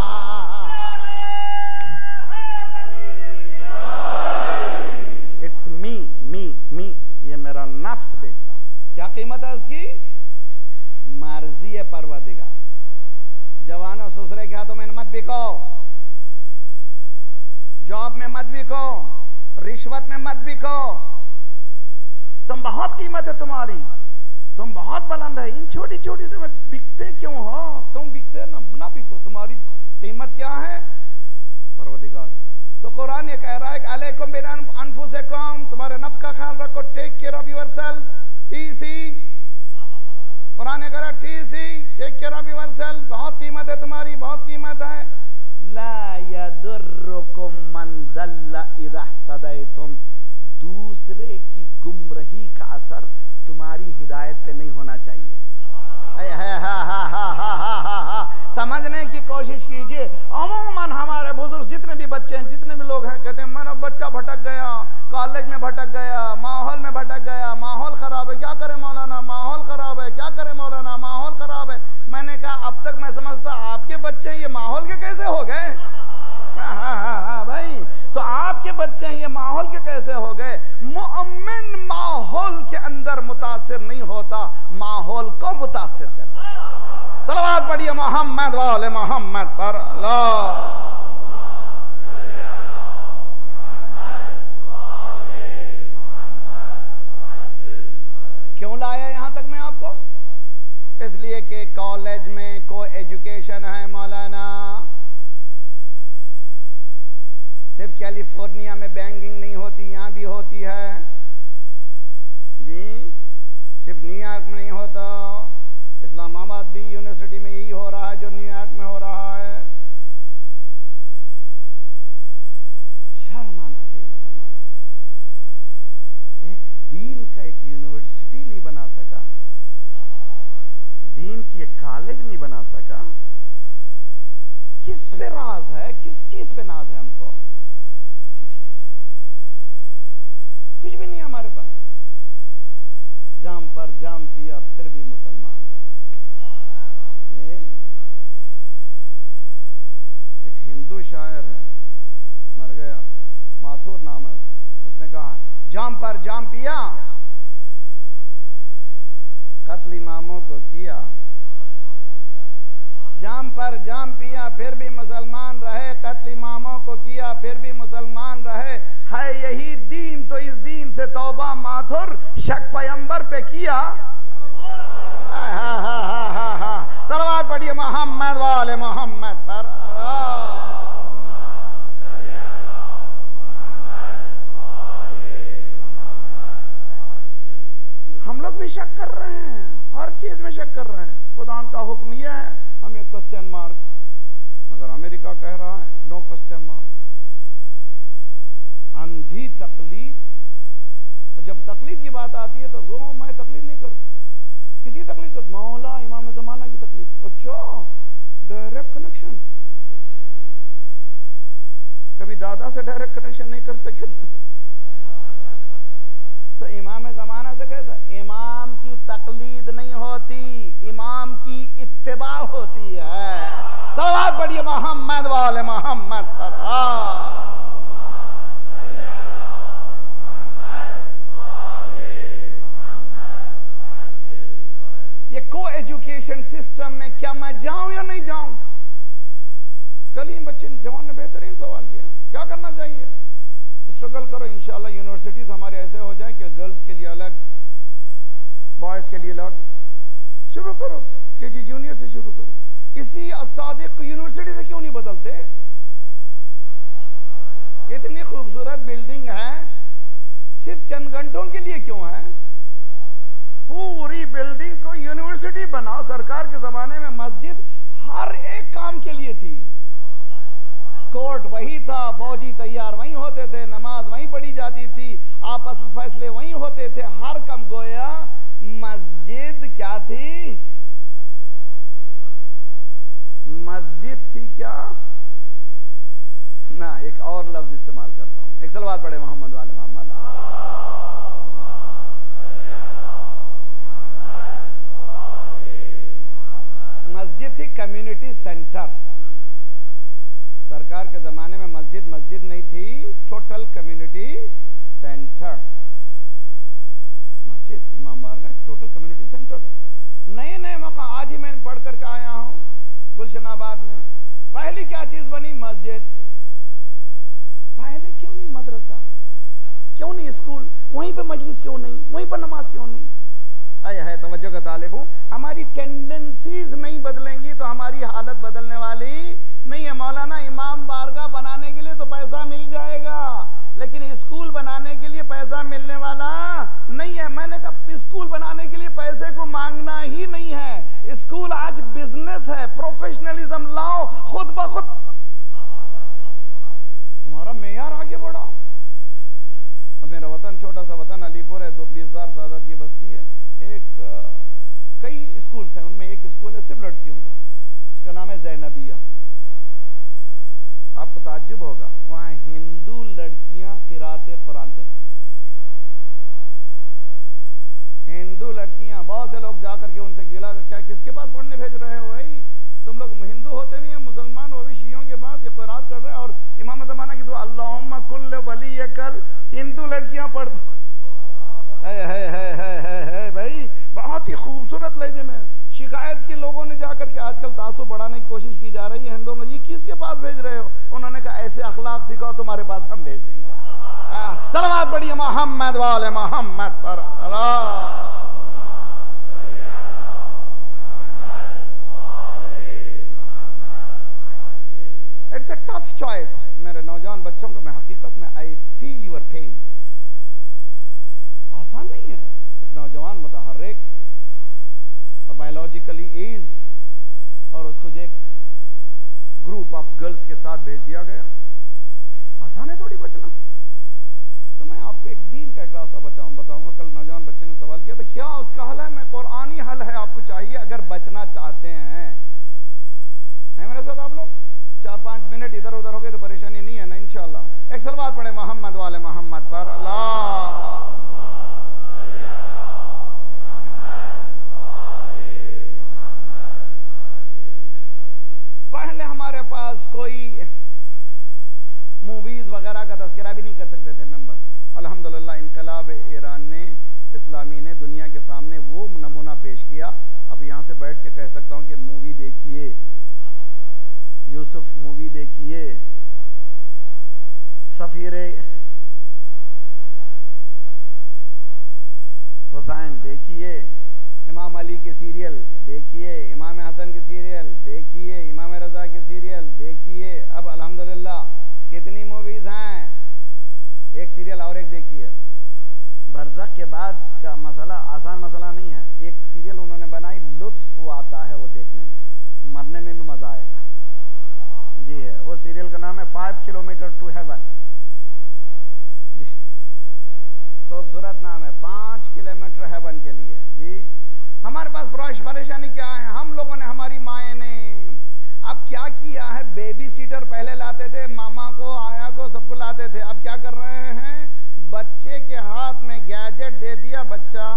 इट्स मी मी मी, ये मेरा नफ्स बेच रहा हूं। क्या कीमत है उसकी? मर्जी है परवरदिगार। जवानों ससुरे के हाथों में मत बिको। जॉब में मत बिको, रिश्वत में मत बिको, तुम बहुत कीमत है तुम्हारी, तुम बहुत बुलंद है, इन छोटी छोटी से में बिकते क्यों हो? तुम बिकते ना बिको, तुम्हारी कीमत क्या है? परवरदिगार। तो कुरान ये कह रहा है कि अलैकुम बिअनफुसिकुम, तुम्हारे नफ्स का ख्याल रखो, take care of yourself, TC. Quran ये कह रहा है TC, take care of yourself, बहुत कीमत है तुम्हारी, बहुत कीमत है। ला यदुर्रुकुम मन दल्ला इज़ा इह्तदैतुम, दूसरे की गुमराही का असर तुम्हारी हिदायत पे नहीं होना चाहिए। समझने की कोशिश कीजिए। अमूमन हमारे बुजुर्ग जितने भी बच्चे हैं, जितने भी लोग हैं, कहते हैं मेरा बच्चा भटक गया, कॉलेज में भटक गया, माहौल में भटक गया, माहौल खराब है, क्या करे मौलाना, माहौल खराब है, क्या करे मौलाना, माहौल खराब है। मैंने कहा अब तक मैं समझता आपके बच्चे ये माहौल के कैसे हो गए? भाई तो आपके बच्चे ये माहौल के कैसे हो गए? मुअम्मिन माहौल के अंदर मुतासिर नहीं होता, माहौल को मुतासिर करता। सलवात पढ़िए मोहम्मद वाले मोहम्मद पर। क्यों लाया यहां तक मैं आपको? इसलिए कि कॉलेज में को एजुकेशन है मौलाना। सिर्फ कैलिफोर्निया में बैंकिंग नहीं होती, यहां भी होती है जी। सिर्फ न्यूयॉर्क में नहीं होता, इस्लामाबाद भी यूनिवर्सिटी में यही हो रहा है जो न्यूयॉर्क में हो रहा है। शर्म आना चाहिए मुसलमानों। एक दीन का एक यूनिवर्सिटी नहीं बना सका, दीन की एक कॉलेज नहीं बना सका। किस पे राज है, किस चीज पे नाज है हमको? किसी चीज पे कुछ भी नहीं हमारे पास। जाम पर जाम पिया फिर भी मुसलमान रहे। एक हिंदू शायर है, मर गया, माथुर नाम है उसका। उसने कहा जाम पर जाम पिया, कत्ल इमामों को किया। जाम पर जाम पिया फिर भी मुसलमान रहे, कत्ल इमामों को किया फिर भी मुसलमान रहे। है यही दीन तो इस दीन से तौबा माथुर शक पैगंबर पे किया। सलवात पढ़िए मोहम्मद वाले मोहम्मद पर। हम लोग भी शक कर रहे हैं, हर चीज में शक कर रहे हैं। खुदा का हुक्म यह है, हमें क्वेश्चन मार्क। मगर अमेरिका कह रहा है नो क्वेश्चन मार्क। अंधी तकलीद। और जब तकलीद की बात आती है तो वो मैं तकलीद नहीं करता, किसी तकलीद करता, मौला इमाम ज़माना की तकलीद। अच्छा, डायरेक्ट कनेक्शन। कभी दादा से डायरेक्ट कनेक्शन नहीं कर सके तो इमाम ज़माना से कैसा? इमाम की तकलीद नहीं होती, इमाम की इत्तिबा होती है। सलावत पढ़िए मोहम्मद वाले मोहम्मद पर। ये को एजुकेशन सिस्टम में क्या मैं जाऊं या नहीं जाऊं? कल ही बच्चे जवान ने बेहतरीन सवाल किया, क्या करना चाहिए? स्ट्रगल करो, इंशाल्लाह यूनिवर्सिटीज हमारे ऐसे हो जाए कि गर्ल्स के लिए अलग, बॉयज के लिए अलग। शुरू करो, केजी जूनियर से शुरू करो। इसी असादिक को यूनिवर्सिटी से क्यों नहीं बदलते? इतनी खूबसूरत बिल्डिंग है, सिर्फ चंद घंटों के लिए क्यों है? पूरी बिल्डिंग को यूनिवर्सिटी बनाओ। सरकार के जमाने में मस्जिद हर एक काम के लिए थी। कोर्ट वही था, फौजी तैयार वहीं होते थे, नमाज वहीं पढ़ी जाती थी, आपस में फैसले वहीं होते थे, हर काम। गोया मस्जिद क्या थी? मस्जिद थी क्या ना। एक और लफ्ज इस्तेमाल करता हूं, एक सलवात पढ़े मोहम्मद वाले मोहम्मद। मस्जिद थी कम्युनिटी सेंटर। सरकार के जमाने में मस्जिद मस्जिद नहीं थी, टोटल कम्युनिटी सेंटर। मस्जिद इमाम बारगाह टोटल कम्युनिटी सेंटर है। नए नए मौका, आज ही मैं पढ़ करके आया हूं गुलशनाबाद में। पहली क्या चीज बनी? मस्जिद। पहले क्यों नहीं मदरसा, क्यों नहीं स्कूल, वहीं पे मजलिस क्यों नहीं, वहीं पर नमाज क्यों नहीं? आया है तवज्जो का तालिब हूं। हमारी टेंडेंसीज नहीं बदलेंगी तो हमारी हालत बदलने वाली नहीं है। मौलाना इमाम बारगाह बनाने के लिए तो पैसा मिल जाएगा, लेकिन स्कूल बनाने के लिए पैसा मिलने वाला नहीं है। मैंने कहा स्कूल बनाने के लिए पैसे को मांगना ही नहीं है, स्कूल आज बिजनेस है। प्रोफेशनलिज्म लाओ, खुद ब खुद तुम्हारा मेयार आगे बढ़ाओ। मेरा वतन छोटा सा वतन अलीपुर है, 20,000 सादत की बस्ती है। कई स्कूल्स हैं, उनमें एक स्कूल है सिर्फ लड़कियों का, उसका नाम है ज़ैनबिया। आपको ताज्जुब होगा, वहां हिंदू लड़कियां क़िराअत कुरान करती हैं। हिंदू लड़कियां, बहुत से लोग जाकर के उनसे गिला, क्या किसके पास पढ़ने भेज रहे हो भाई, तुम लोग हिंदू होते हुए मुसलमान, वो भी शियों के पास ये क़िराअत कर रहे हैं। और इमाम ज़माना की दुआ अल्लाहुम्मा कुल्ल वलियकल, हिंदू लड़कियां पढ़ती है भाई, बहुत ही खूबसूरत लहजे में। शिकायत की लोगों ने जाकर के, आजकल तासुब बढ़ाने की कोशिश की जा रही है हिंदुओं में, ये किसके पास भेज रहे हो? उन्होंने कहा ऐसे अखलाक सिखाओ तुम्हारे पास हम भेज देंगे। सलावत पढ़िए मोहम्मद वाले मोहम्मद पर। इट्स अ टफ चॉइस मेरे नौजवान बच्चों को। मैं हकीकत में आई फील योर पेन। आसान नहीं है एक नौजवान मुतहर्रिक और बायोलॉजिकली एज, और उसको जो एक ग्रुप ऑफ गर्ल्स के साथ भेज दिया गया। आसान है थोड़ी बचना। तो मैं आपको एक दीन का एक रास्ता बताऊंगा। कल नौजवान बच्चे ने सवाल किया था क्या उसका हल है, मैं कुरानी हल है आपको चाहिए अगर बचना चाहते हैं। है मेरे साथ आप लोग? 4-5 मिनट इधर उधर हो गए तो परेशानी नहीं है ना इंशाल्लाह। एक सलवात पढ़े मोहम्मद वाले मोहम्मद पर। अल्लाह पहले हमारे पास कोई मूवीज वगैरह का तस्करा भी नहीं कर सकते थे मेंबर। अल्हम्दुलिल्लाह इनकलाब ईरान ने, इस्लामी ने दुनिया के सामने वो नमूना पेश किया। अब यहां से बैठ के कह सकता हूं कि मूवी देखिए, यूसुफ मूवी देखिए, सफीरे हुसैन देखिए, इमाम अली के सीरियल देखिए, इमाम हसन के सीरियल देखिए, इमाम रजा के सीरियल देखिए। अब अल्हम्दुलिल्लाह कितनी मूवीज हैं। एक सीरियल और एक देखिए। बरज़ख के बाद का मसला आसान मसला नहीं है। एक सीरियल उन्होंने बनाई, लुत्फ आता है वो देखने में, मरने में भी मजा आएगा। जी है, वो सीरियल का नाम है 5 किलोमीटर टू हेवन। खूबसूरत नाम है, 5 किलोमीटर हेवन के लिए। जी हमारे पास परेशानी क्या है, हम लोगों ने, हमारी माए ने अब क्या किया है, बेबी सीटर पहले लाते थे, मामा को, आया को, सबको लाते थे। अब क्या कर रहे हैं, बच्चे के हाथ में गैजेट दे दिया, बच्चा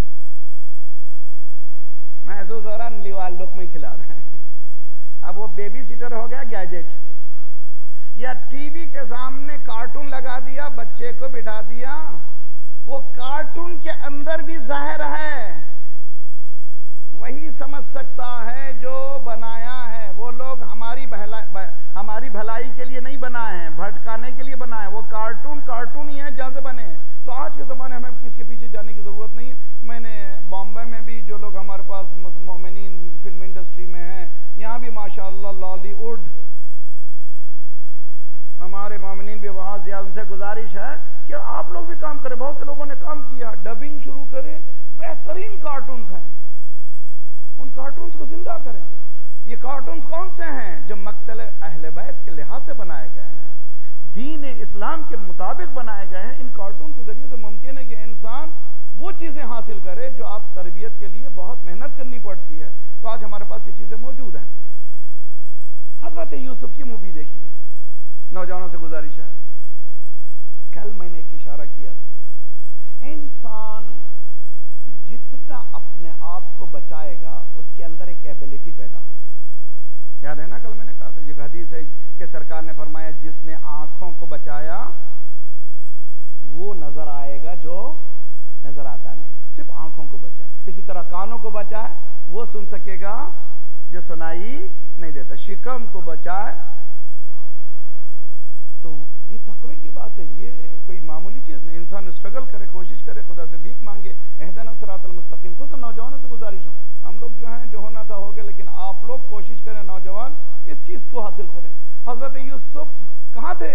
महसूस हो रहा लीवाल लुक में खिला रहे हैं। अब वो बेबी सीटर हो गया गैजेट। या टीवी के सामने कार्टून लगा दिया, बच्चे को बिठा दिया, वो कार्टून के अंदर भी जहर है। वही समझ सकता है जो बनाया है। वो लोग हमारी भलाई के लिए नहीं बनाए हैं, भटकाने के लिए बनाए। वो कार्टून ही है जहां से बने। तो आज के ज़माने में हमें किसके पीछे जाने की ज़रूरत नहीं है। मैंने बॉम्बे में भी जो लोग हमारे पास मोमिनीन फिल्म इंडस्ट्री में हैं, यहाँ भी माशाअल्लाह लॉलीवुड हमारे मोमिनीन भी बहुत ज़्यादा। उनसे गुजारिश है कि आप लोग भी काम करें। बहुत से लोगों ने काम किया, डबिंग शुरू करें। बेहतरीन कार्टून्स हैं, उन कार्टून्स को जिंदा करें। ये कार्टून्स कौन से हैं, जो मक्तल अहले बैत के लिहाज से बनाए गए हैं, दीन इस्लाम के मुताबिक बनाए गए हैं। इन कार्टून के जरिए से मुमकिन है कि इंसान वो चीजें हासिल करे जो आप तरबियत के लिए बहुत मेहनत करनी पड़ती है। तो आज हमारे पास ये चीजें मौजूद हैं। हजरत यूसुफ की मूवी देखिए। नौजवानों से गुजारिश है, कल मैंने एक इशारा किया था, इंसान जितना अपने आप को बचाएगा उसके अंदर एक एबिलिटी पैदा हो। याद है ना, कल मैंने कहा था, ये हदीस है कि सरकार ने फरमाया जिसने आंखों को बचाया वो नजर आएगा जो नजर आता नहीं। सिर्फ आंखों को बचाए। इसी तरह कानों को बचाए, वो सुन सकेगा जो सुनाई नहीं देता। शिकम को बचाए, तो ये तकवे की बात है, ये कोई मामूली चीज़ नहीं। इंसान स्ट्रगल करे, कोशिश करे, खुदा से भीख मांगे, एहदना सिरातल मुस्तकीम। खुद नौजवानों से गुजारिश हूँ, हम लोग जो हैं जो होना था हो गए, लेकिन आप लोग कोशिश करें नौजवान इस चीज़ को हासिल करें। हजरत यूसुफ कहाँ थे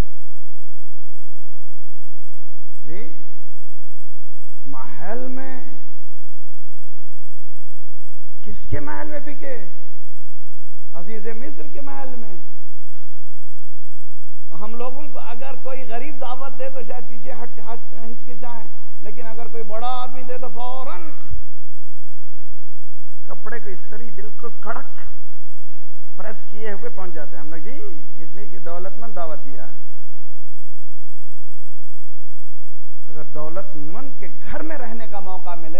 जी? महल में। किसके महल में बिके? अजीज मिस्र के महल में। हम लोगों को अगर कोई गरीब दावत दे तो शायद पीछे हिचकिचाएं, लेकिन अगर कोई बड़ा आदमी दे तो फौरन कपड़े को इस्त्री बिल्कुल कड़क प्रेस किए हुए पहुंच जाते हैं हम लोग जी, इसलिए कि दौलतमंद दावत दिया है। अगर दौलतमंद के घर में रहने का मौका मिले,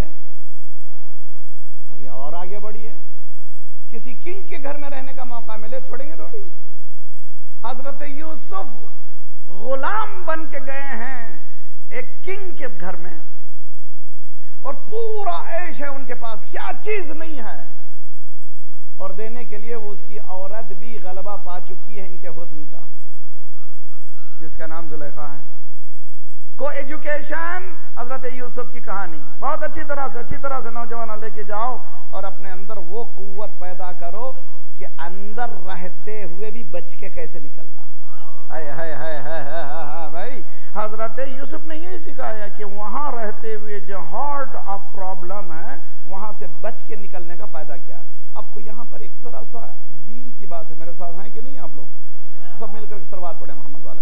अभी और आगे बढ़िए, किसी किंग के घर में रहने का मौका मिले, छोड़ेंगे थोड़ी। हजरत यूसुफ गुलाम बन के गए हैं एक किंग के घर में, और पूरा ऐश है उनके पास, क्या चीज नहीं है, और देने के लिए वो उसकी औरत भी गलबा पा चुकी है इनके हुस्न का, जिसका नाम जुलेखा है। को एजुकेशन, हजरत यूसुफ की कहानी बहुत अच्छी तरह से नौजवान लेके जाओ और अपने अंदर वो कुव्वत पैदा करो कि अंदर रहते हुए भी बच के कैसे निकलना। है भाई, हजरत यूसुफ ने यही सिखाया कि वहां रहते हुए जो हार्ट ऑफ प्रॉब्लम है वहां से बच के निकलने का फायदा क्या है। आपको यहाँ पर एक जरा सा दीन की बात है, मेरे साथ हैं कि नहीं आप लोग? सब मिलकर सलवात पढ़े मोहम्मद वाले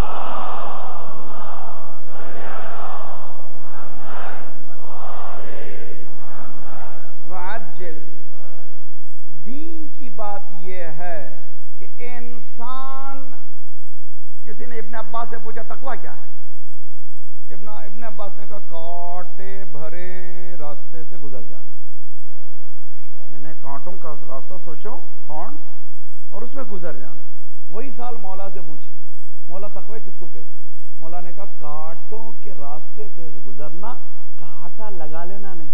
मुअज्जिल। दीन की बात यह है कि इंसान, किसी ने इब्ने अब्बास से पूछा तकवा क्या है? इब्ने अब्बास ने कहा कांटे भरे रास्ते से गुजर जाना, यानी कांटों का रास्ता सोचो, थॉर्न, और उसमें गुजर जाना। वही साल मौला से पूछे, मौला तकवा किसको कहते? मौला ने कहा कांटों के रास्ते को गुजरना, कांटा लगा लेना नहीं।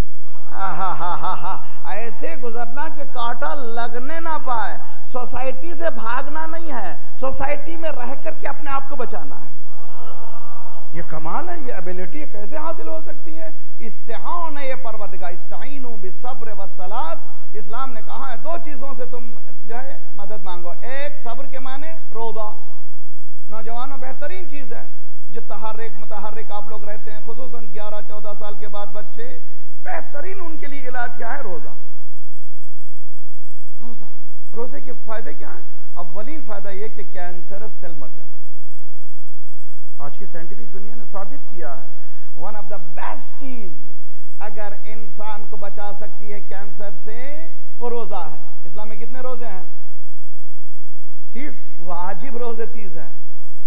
ऐसे गुजरना कि कांटा लगने ना पाए। सोसाइटी से भागना नहीं है, सोसाइटी में रह करके अपने आप को बचाना है। ये कमाल है, ये एबिलिटी कैसे हासिल हो सकती है? इस्तिआन है ये परवरदिगार, इस्ताइनु बिस्सब्र वस्सलात। इस्लाम ने कहा है दो चीजों से तुम जो है मदद मांगो, एक सब्र के माने रोजा। नौजवानों बेहतरीन चीज है, जो मुतहर्रिक आप लोग रहते हैं, खुसूसन 11-14 साल के बाद बच्चे, बेहतरीन उनके लिए इलाज क्या है? रोजा। रोजे के फायदे क्या है? अव्वलीन फायदा यह कि कैंसरस सेल मर जाते हैं। आज की साइंटिफिक दुनिया ने साबित किया है वन ऑफ द बेस्ट चीज अगर इंसान को बचा सकती है कैंसर से, वो रोजा है। इस्लाम में कितने रोजे हैं? 30 वाजिब रोजे 30 है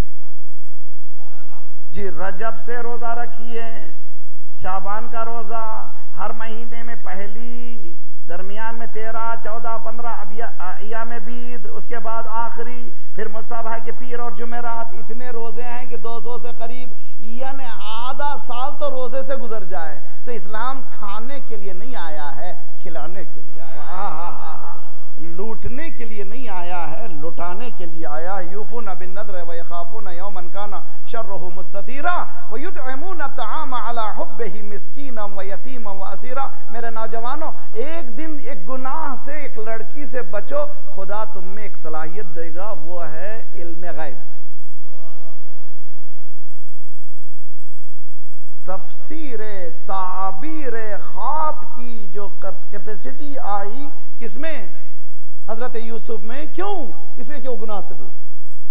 जी। रजब से रोजा रखिए, शाबान का रोजा, हर महीने में पहली, दरमियान में 13, 14, 15 अय्याम बीद, उसके बाद आखिरी, फिर मुस्तहब के पीर और जुमेरात। इतने रोजे हैं कि 200 से करीब, यानी आधा साल तो रोजे से गुजर जाए। तो इस्लाम खाने के लिए नहीं आया है, खिलाने के लिए आया, लूटने के लिए नहीं आया है, लुटाने के लिए आया। यूफून बिन नज़र व यखाफून यौमन काना शर्रुहु मुस्ततीरा व युतइमून अत्तआम अला हुब्बिही मिस्कीनन व यतीमन व असीरा। मेरे नौजवानों, एक दिन एक गुनाह से, एक लड़की से बचो, खुदा तुम में एक सलाहियत देगा, वो है इल्म गैब। तफसीर ताबीर ख्वाब की जो कैपेसिटी आई किसमें? हजरत यूसुफ में। क्यों? इसलिए कि वो गुनाह से दूर।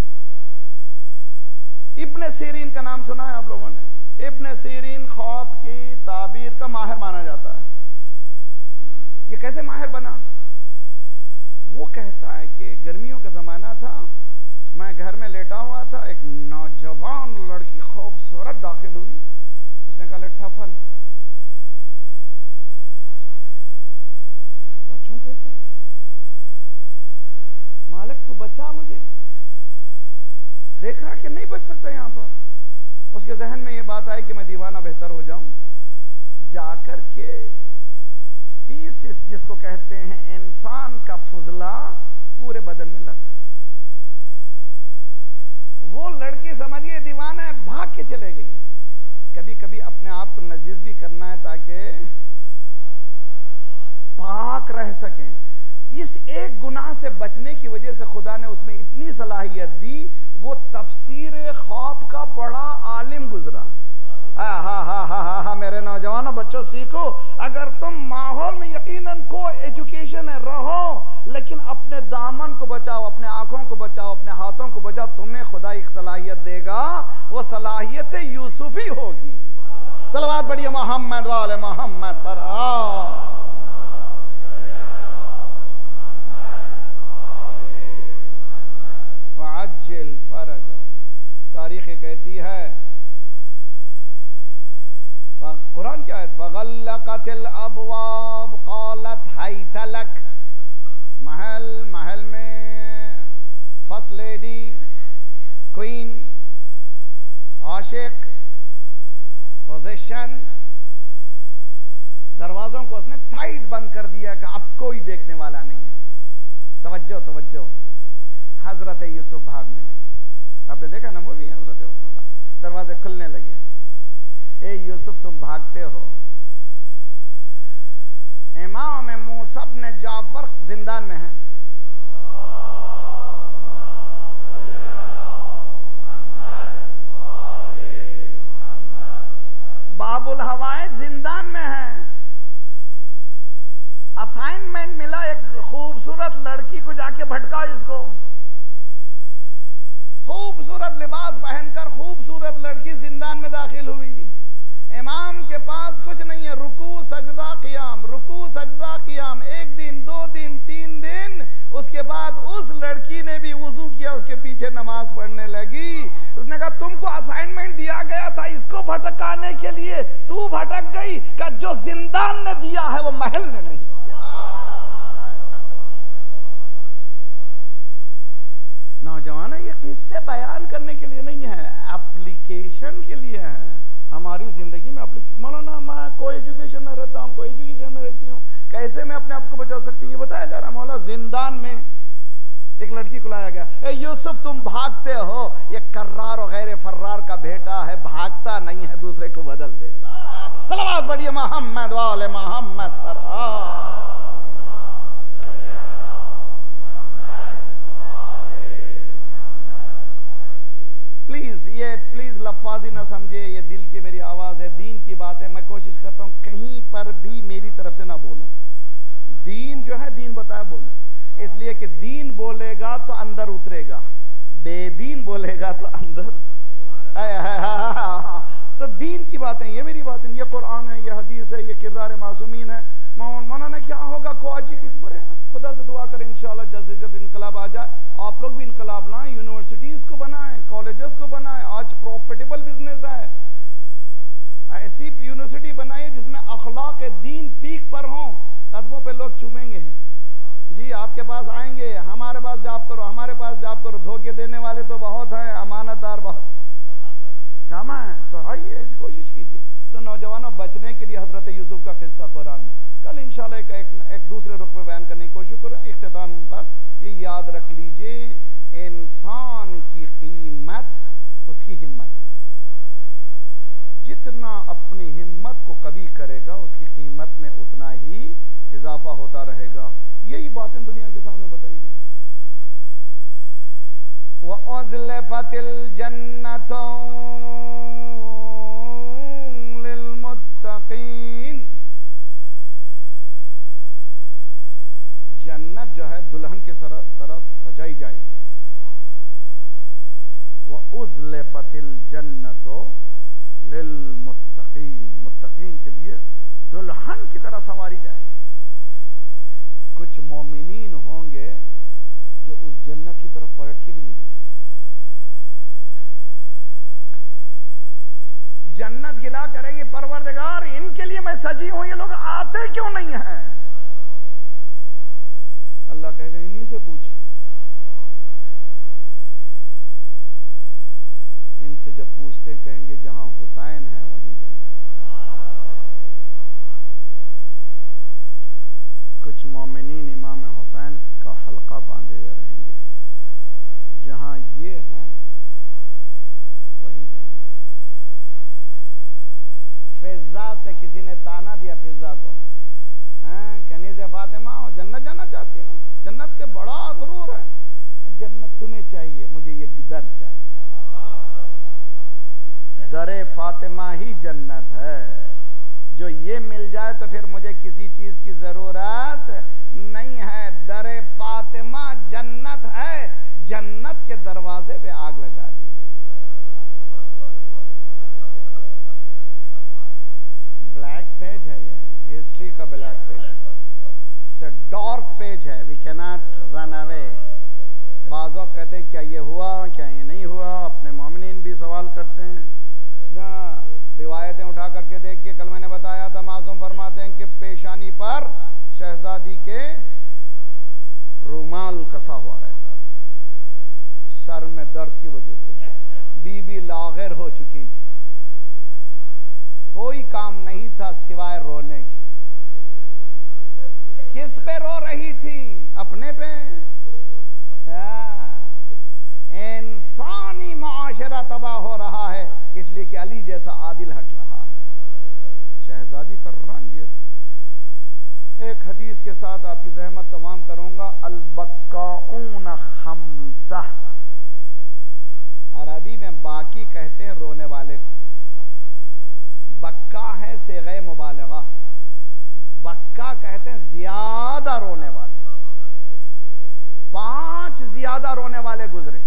इब्ने सीरीन का नाम सुना है आप लोगों ने? इब्ने सीरीन ख्वाब की ताबीर का माहिर माना जाता है। ये कैसे माहिर बना? वो कहता है कि गर्मियों का जमाना था, मैं घर में लेटा हुआ था, एक नौजवान लड़की खूबसूरत दाखिल हुई। उसने कहा लेट्स हैव फन। बचूं कैसे इससे? मालिक तू बचा मुझे। देख रहा कि नहीं बच सकता यहां पर। उसके जहन में ये बात आई कि मैं दीवाना बेहतर हो जाऊं, जाकर के फीसिस जिसको कहते हैं इंसान का फुजला पूरे बदन में लगा। के चले गई। कभी कभी अपने आप को नजिस भी करना है ताकि पाक रह सकें। इस एक गुनाह से बचने की वजह से खुदा ने उसमें इतनी सलाहियत दी, वो तफसीर ख्वाब का बड़ा आलिम गुजरा। हा मेरे नौजवानों बच्चों सीखो, अगर तुम माहौल में यकीनन को एजुकेशन है रहो, लेकिन अपने दामन को बचाओ, अपने आंखों को बचाओ, अपने हाथों को बचाओ, तुम्हें खुदा एक सलाहियत देगा, वो सलाहियत यूसुफी होगी। सलवात पढ़िए मोहम्मद वाले मोहम्मद पर। वअज्जिल फरज, तारीख कहती है, कुरान क्या है, फगल्लक़तिल अबवाब क़ालत हैत लक, महल में फर्स्ट लेडी, क्वीन, आशिक, पोजीशन, दरवाजों को उसने टाइट बंद कर दिया कि अब कोई देखने वाला नहीं है। तवज्जो तवज्जो, हजरत यूसुफ भागने लगे। आपने देखा ना मूवी, हजरत दरवाजे खुलने लगे। ए यूसुफ तुम भागते हो। इमाम मूसा इब्न जाफर जिंदान में है, बाबुल हवाए जिंदान में है। असाइनमेंट मिला एक खूबसूरत लड़की को, जाके भटकाओ इसको। खूबसूरत लिबास पहनकर खूबसूरत लड़की जिंदान में दाखिल हुई। इमाम के पास कुछ नहीं है, रुकू सजदा क़ियाम, रुकू सजदा क़ियाम। 1 दिन 2 दिन 3 दिन, उसके बाद उस लड़की ने भी वुजू किया, उसके पीछे नमाज पढ़ने लगी। उसने कहा तुमको असाइनमेंट दिया गया था इसको भटकाने के लिए, तू भटक गई। का जो जिंदान ने दिया है वो महल ने नहीं दिया। नौजवान, ये किस्से बयान करने के लिए नहीं है, एप्लीकेशन के लिए है। हमारी जिंदगी में एप्लीकेशन, मौलाना मैं को एजुकेशन में रहता हूँ, को एजुकेशन में रहती हूँ, कैसे मैं अपने आप को बचा सकती हूँ? ये बताया जा रहा। मौला जिंदान में एक लड़की को लाया गया। ए यूसुफ तुम भागते हो, ये कर्रार और गैर फर्रार का बेटा है, भागता नहीं है, दूसरे को बदल देता है। सलावत बढ़िए मोहम्मद वाले मोहम्मद पर। प्लीज लफ्ज़ी ना समझे, ये दिल की मेरी आवाज़ है, दीन की बात है। मैं कोशिश करता हूँ कहीं पर भी मेरी तरफ से ना बोलूं। दीन जो है दीन बताया बोलूं, इसलिए कि दीन बोलेगा तो अंदर उतरेगा, बेदीन बोलेगा तो अंदर। तो दीन की बातें, ये मेरी बातें, ये कुरान है, ये हदीस है, ये किरदार मासूमीन है। मौलाना क्या होगा कोआजी के बड़े, खुदा से दुआ करें इंशाल्लाह जल्द से जल्द इनकलाब आ जाए। आप लोग भी इनकलाब लाएं, यूनिवर्सिटीज को बनाएं, कॉलेजेस को बनाएं। आज प्रॉफिटेबल बिजनेस है। ऐसी यूनिवर्सिटी बनाइए जिसमें अखलाक दीन पीक पर हो, कदमों पे लोग चूमेंगे जी, आपके पास आएंगे, हमारे पास जॉब करो, हमारे पास जॉब करो। धोखे देने वाले तो बहुत हैं, अमानतदार बहुत कम है। तो आइए ऐसी कोशिश कीजिए। तो नौजवानों, बचने के लिए हजरत यूसुफ का किस्सा कुरान में, कल इंशाल्लाह एक दूसरे रुख में बयान करने की कोशिश करें। इख्तिताम पर ये याद रख लीजिए, इंसान की कीमत उसकी हिम्मत। जितना अपनी हिम्मत को कभी करेगा, उसकी कीमत में उतना ही इजाफा होता रहेगा। यही बातें दुनिया के सामने बताई गई। वअज़लफ़तिल जन्नतु लिलमुत्तक़ीन, जन्नत जो है दुल्हन के तरह सजाई जाएगी। वअज़लफ़तिल जन्नतु लिलमुत्तक़ीन, मुत्तक़ीन के लिए दुल्हन की तरह संवारी जाएगी। कुछ मोमिनीन होंगे जो उस जन्नत की तरफ पलट के भी नहीं देखेंगे। जन्नत गिला करेगी, परवरदिगार इनके लिए मैं सजी हूं, ये लोग आते क्यों नहीं हैं? अल्लाह कहेगा इन्हीं से पूछो। इनसे जब पूछते कहेंगे जहां हुसैन है वहीं जन्नत। कुछ मोमिनीन इमाम हुसैन का हल्का बांधे हुए रहेंगे, जहां ये हैं वही जन्नत। फिजा से किसी ने ताना दिया फिजा को, कनीज़ फातिमा हो, जन्नत जाना चाहती हो, जन्नत के बड़ा गुरूर है, जन्नत तुम्हें चाहिए, मुझे ये दर चाहिए, दरे फातिमा ही जन्नत है, जो ये मिल जाए तो फिर मुझे किसी चीज की जरूरत नहीं है, दरे फातिमा जन्नत है, जन्नत के दरवाजे पे आग लगा दी गई है। ब्लैक पेज है, ये हिस्ट्री का ब्लैक पेज है, डार्क पेज है, वी कैनॉट रन अवे। बाज़ वक़्त कहते हैं क्या ये हुआ, क्या ये नहीं हुआ, अपने मोमिनीन भी सवाल करते हैं ना। रिवायतें उठा करके देखिए, कल मैंने बताया था, मासूम फरमाते हैं कि पेशानी पर शहजादी के रुमाल कसा हुआ रहता था, सर में दर्द की वजह से बीबी लाग़िर हो चुकी थी, कोई काम नहीं था सिवाय रोने की। किस पे रो रही थी? अपने पे। इंसानी मुआशरा तबाह हो रहा है इसलिए कि अली जैसा आदिल हट रहा है। शहजादी का रंजियत। एक हदीस के साथ आपकी ज़हमत तमाम करूंगा। अलबक्काऊन खम्सा, अरबी में बाकी कहते हैं रोने वाले को, बक्का है सेग़े मुबालगा, बक्का कहते हैं ज्यादा रोने वाले। 5 ज्यादा रोने वाले गुजरे।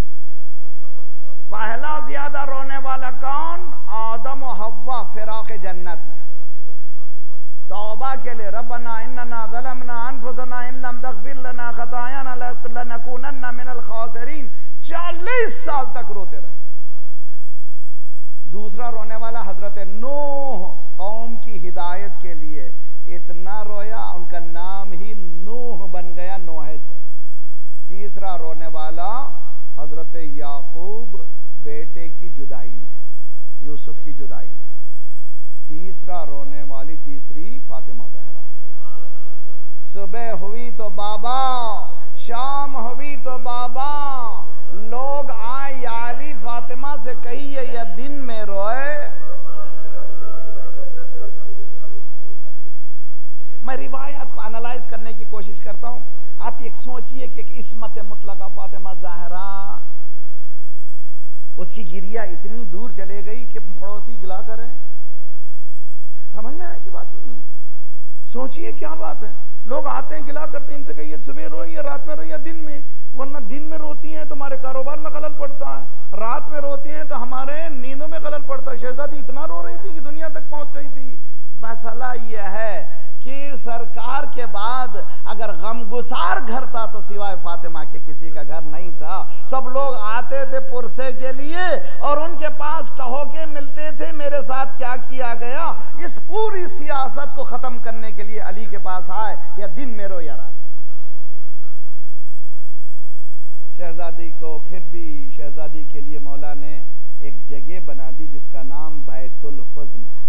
पहला ज्यादा रोने वाला कौन? आदम और हव्वा फिराक़ जन्नत में तौबा के लिए, रब्बना इन्नना ज़लमना अनफुसना इन लम तग़फ़िर लना ख़तायाना लनकूनन्ना मिनल ख़ासिरीन। 40 साल तक रोते रहे। दूसरा रोने वाला हजरत नूह, कौम की हिदायत के लिए इतना रोया उनका नाम ही नूह बन गया, नोहे से। तीसरा रोने वाला हजरत याकूब, बेटे की जुदाई में, यूसुफ की जुदाई में। तीसरा रोने वाली तीसरी फातिमा ज़हरा। सुबह हुई तो बाबा, शाम हुई तो बाबा, लोग आए या अली फातिमा से कहिए या दिन में रोए। मैं रिवायत को एनालाइज करने की कोशिश करता हूं। आप एक सोचिए कि एक इस्मत मुतलका फातिमा ज़हरा, उसकी गिरिया इतनी दूर चले गई कि पड़ोसी गिला करें। समझ में आने की बात नहीं है। सोचिए क्या बात है। लोग आते हैं गिला करते हैं, इनसे कहिए सुबह रोई या रात में रोई या दिन में, वरना दिन में रोती हैं तो हमारे कारोबार में खलल पड़ता है, रात में रोती हैं तो हमारे नींदों में खलल पड़ता है। शहजादी इतना रो रही थी कि दुनिया तक पहुंच रही थी। मसला यह है कि सरकार के बाद अगर गमगुसार घर था तो सिवाय फातिमा के किसी का घर नहीं था। सब लोग आते थे पुरसे के लिए और उनके पास टहोके मिलते थे, मेरे साथ क्या किया गया। इस पूरी सियासत को खत्म करने के लिए अली के पास आए, या दिन में रो या रात। शहजादी को फिर भी, शहजादी के लिए मौला ने एक जगह बना दी जिसका नाम बैतुल हुज़्न है।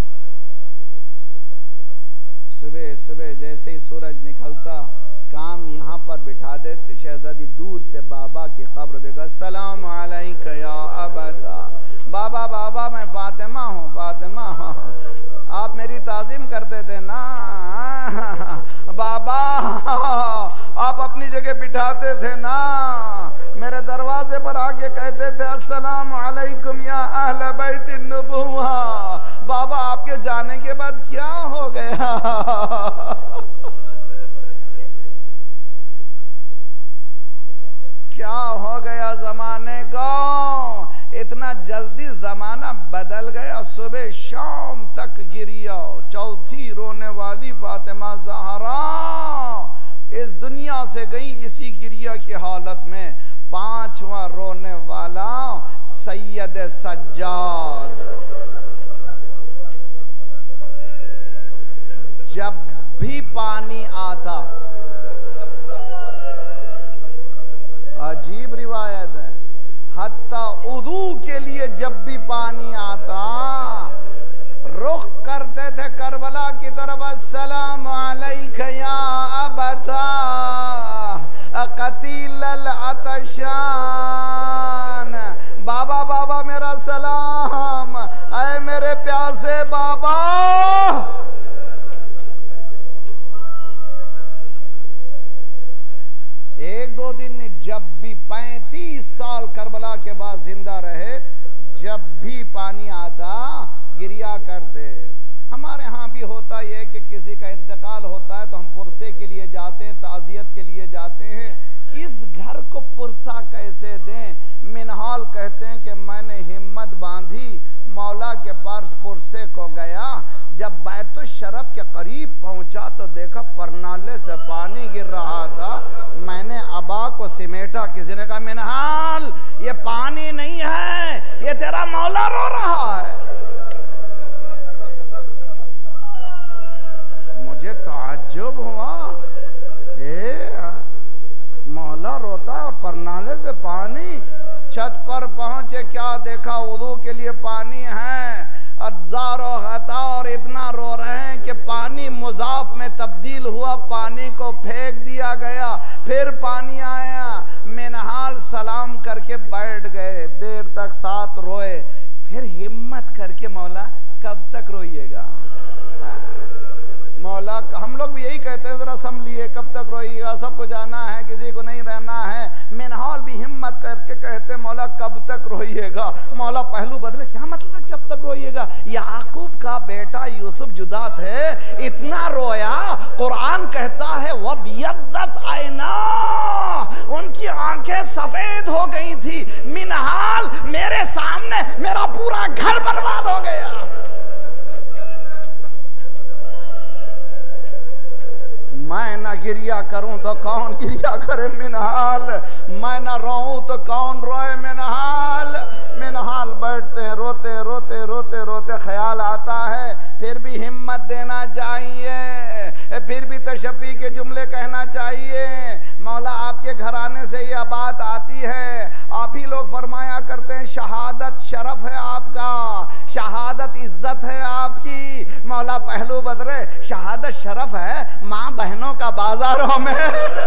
सुबह सुबह जैसे ही सूरज निकलता, काम यहाँ पर बिठा देते। शहजादी दूर से बाबा की कब्र देखा। अस्सलाम अलैका या अबदा। बाबा बाबा मैं फातिमा हूँ, फातिमा हूँ। आप मेरी ताज़ीम करते थे ना बाबा, आप अपनी जगह बिठाते थे ना, मेरे दरवाजे पर आके कहते थे अस्सलाम अलैकुम या अहल बैत नबुव्वा। बाबा आपके जाने के बाद क्या हो गया क्या हो गया जमाने को? इतना जल्दी जमाना बदल गया। सुबह शाम तक गिरिया। चौथी रोने वाली फातिमा ज़हरा इस दुनिया से गई इसी गिरिया की हालत में। 5वां रोने वाला सैयद सज्जाद। जब भी पानी आता, अजीब रिवायत है, हत्ता उदू के लिए जब भी पानी आता रुख करते थे करबला की तरफ। अस्सलाम अलैका या अबता कतील अतशान। बाबा बाबा मेरा सलाम, ऐ मेरे प्यासे बाबा, साल करबला के बाद जिंदा रहे, जब भी पानी आता गिरिया करते। हमारे यहाँ भी होता ये कि किसी का इंतकाल होता है तो हम पुरसे के लिए जाते हैं, ताज़ियत के लिए जाते हैं। इस घर को पुरसा कैसे दें? मिनहाल कहते हैं कि मैंने हिम्मत बांधी, मौला के पास पुरसे को गया, जब बैतुल शरफ के करीब पहुंचा तो देखा परनाले से पानी गिर रहा था। मैंने अबा को सिमेटा, किसी ने कहा मिनहाल ये पानी नहीं है, ये तेरा मौला रो रहा है। मुझे ताज्जुब हुआ, मौला रोता है और परनाले से पानी। छत पर पहुंचे, क्या देखा, वुदू के लिए पानी है, अज़ारो खता, और इतना रो रहे हैं कि पानी मुजाफ में तब्दील हुआ, पानी को फेंक दिया गया, फिर पानी आया। मिनहाल सलाम करके बैठ गए, देर तक साथ रोए, फिर हिम्मत करके मौला कब तक रोइएगा? मौला, हम लोग भी यही कहते हैं, जरा संभलिए, कब तक रोइएगा, सबको जाना है, किसी को नहीं रहना है। मिनहाल भी हिम्मत करके कहते मौला कब तक रोइएगा? मौला पहलू बदले, क्या मतलब कब तक रोइएगा? याकूब का बेटा यूसुफ जुदा थे, इतना रोया, कुरान कहता है वबियद्दत आइना, उनकी आंखें सफेद हो गई थी। मिनहाल मेरे सामने मेरा पूरा घर बर्बाद हो गया। मैं ना गिरिया करूं तो कौन गिरिया करे मिनहाल, मैं ना रोऊं तो कौन रोए मिनहाल। मिनहाल बैठते हैं, रोते रोते रोते रोते ख्याल आता है फिर भी हिम्मत देना चाहिए, फिर भी तशफ़ी के जुमले कहना चाहिए। मौला आपके घराने से यह बात आती है, आप ही लोग फरमाया करते हैं शहादत शरफ है आपका, शहादत इज्जत है आपकी। मौला पहलू बदले, शहादत शरफ है माँ बहनों का बाजारों में।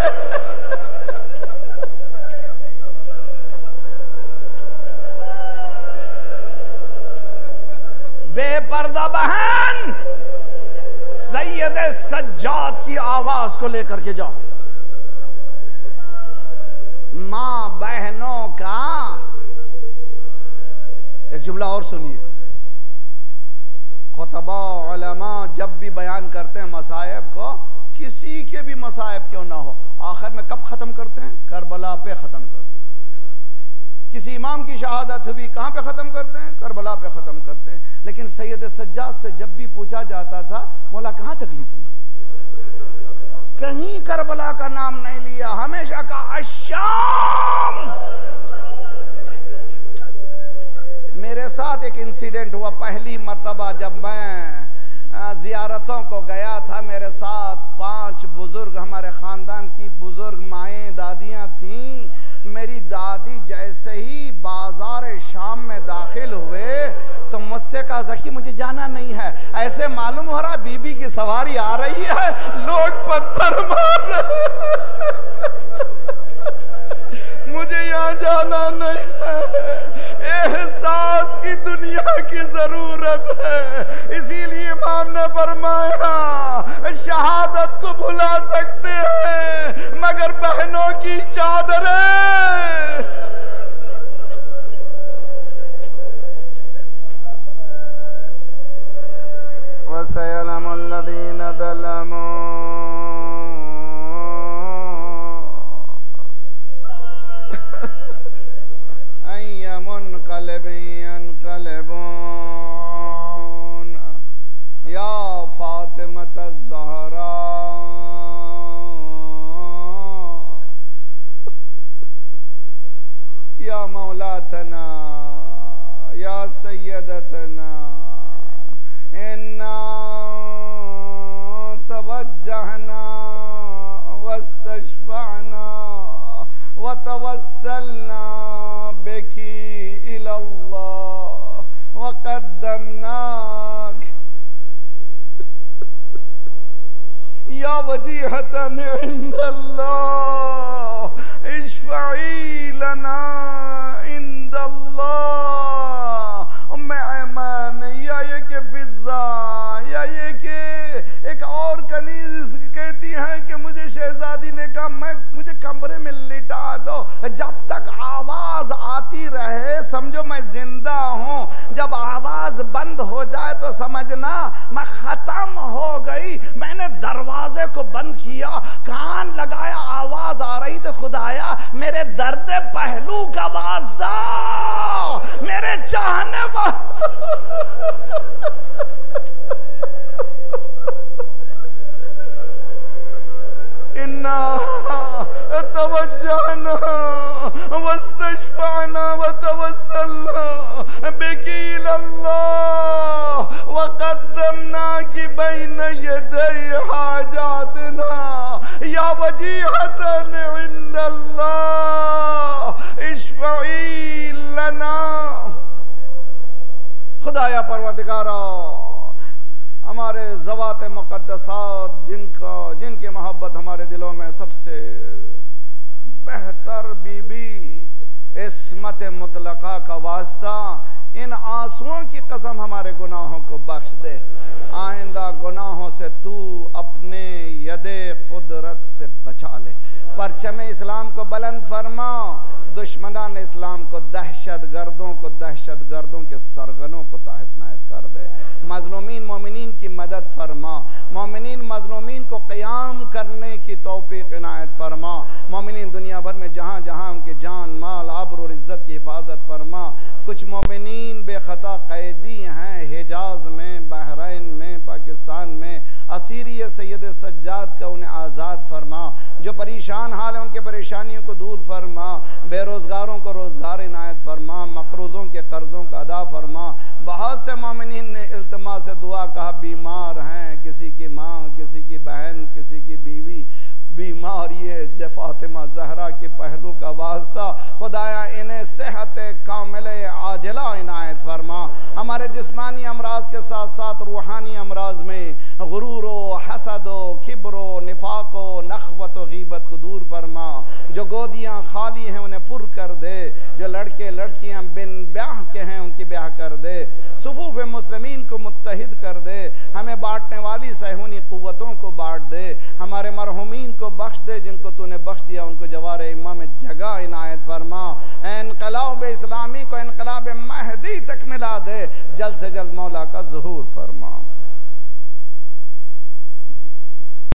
बेपर्दा बहन, सैयद सज्जाद की आवाज को लेकर के जाओ। मां बहनों का एक जुमला और सुनिए। खुतबा उलमा जब भी बयान करते हैं मसायब को, किसी के भी मसायब क्यों ना हो, आखिर में कब खत्म करते हैं? करबला पे खत्म करते हैं। किसी इमाम की शहादत हुई, कहां पे खत्म करते हैं? करबला पे खत्म करते हैं। लेकिन सैयद सज्जाद से जब भी पूछा जाता था मौला कहां तकलीफ हुई, कहीं करबला का नाम नहीं लिया, हमेशा का अश्शाम। मेरे साथ एक इंसिडेंट हुआ, पहली मर्तबा जब मैं जियारतों को गया था, मेरे साथ 5 बुजुर्ग, हमारे खानदान की बुजुर्ग माएँ दादियाँ थीं। मेरी दादी जैसे ही बाजार शाम में दाखिल हुए तो मुझसे कहा ज़की मुझे जाना नहीं है, ऐसे मालूम हो रहा बीबी की सवारी आ रही है, लोग पत्थर मार रहे, मुझे यहाँ जाना नहीं है, एहसास की दुनिया की जरूरत है। इसीलिए इमाम ने फरमाया शहादत को भुला सकते हैं मगर बहनों की चादरें। वसयलमुल्लज़ीन ज़लमू या फातिमत ज़हरा या मौलातना या सय्यदतना इन्ना तवज्जहना वस्तशफ़अना वतवस्सलना बिकी इलल्लाह वक़द्दमनाक या वजीहतन इंदल्लाह इश्फ़ई लना इंदल्लाह। मैं या ये कि फिज़ा या ये कि एक और कनीज़ कहती हैं कि मुझे शहजादी ने कहा मुझे कमरे में लिटा दो, जब तक आवाज समझना मैं खत्म हो गई। मैंने दरवाजे को बंद किया, कान लगाया, आवाज आ रही थी, खुदाया मेरे दर्द पहलू का वास्ता, मेरे चाहने इन्ना तवज्जहना वस्तशफअना वतवस्सलना बिकी इलल्लाह वक़द्दमनाकी बैन यदै हाजातना या वजीहतन इंदल्लाह इश्फ़ई लना। खुदाया परवरदिगारा, हमारे ज़वात मुक़द्दसात जिनकी मोहब्बत हमारे दिलों में सबसे बेहतर बीबी इस्मत मुतलका का वास्ता, इन आंसुओं की कसम हमारे गुनाहों को बख्श दे। आइंदा गुनाहों से तू अपने यदे कुदरत से बचा ले। परचम इस्लाम को बुलंद फरमा, दुश्मनान इस्लाम को, दहशत गर्दों के सरगनों को तहस नहस कर दे। मज़लूमीन मोमिनीन की मदद फरमा, मोमिनीन मज़लूमीन को क़याम करने की तौफ़ीक़ इनायत फरमा। मोमिनीन दुनिया भर में जहाँ जहाँ उनके जान माल आबरू और इज़्ज़त की हिफाजत फरमा। कुछ मोमिनीन बेख़ता कैदी हैं हिजाज में, बहरीन में, पाकिस्तान में, असीरी सैयद सज्जाद का उन्हें आज़ाद फरमा। जो परेशान हाल है उनके परेशानियों को दूर फरमा। बेरोज़गारों को रोज़गार इनायत फरमा, मक़रूज़ों के कर्ज़ों का अदा फरमा। बहुत से मोमिनीन ने इल्तिमा से दुआ कहा, बीमार हैं, किसी की माँ, किसी की बहन, किसी की बीवी बीमार, ये फातिमा ज़हरा के पहलू का वास्ता खुदाया इन्हें सेहत कामिले आजिला इनायत फरमा। हमारे जिस्मानी अमराज के साथ साथ रूहानी अमराज में गुरूरो, हसदो, किब्रो, निफाको, नखवत गीबत को दूर फरमा। जो गोदियाँ खाली हैं उन्हें पुर कर दे। जो लड़के लड़कियाँ बिन ब्याह के हैं उनकी ब्याह कर दे। सुफूफ मुस्लिमीन को मुत्तहिद कर दे। हमें बांटने वाली सहूनी कुव्वतों को बांट दे। हमारे मरहुमीन को बख्श दे, जिनको तूने बख्श दिया उनको जवार इमाम में जगह इनायत फरमा। इनकलाब इस्लामी को इनकलाब महदी तक मिला दे। जल्द से जल्द मौला का ज़ुहूर फरमा।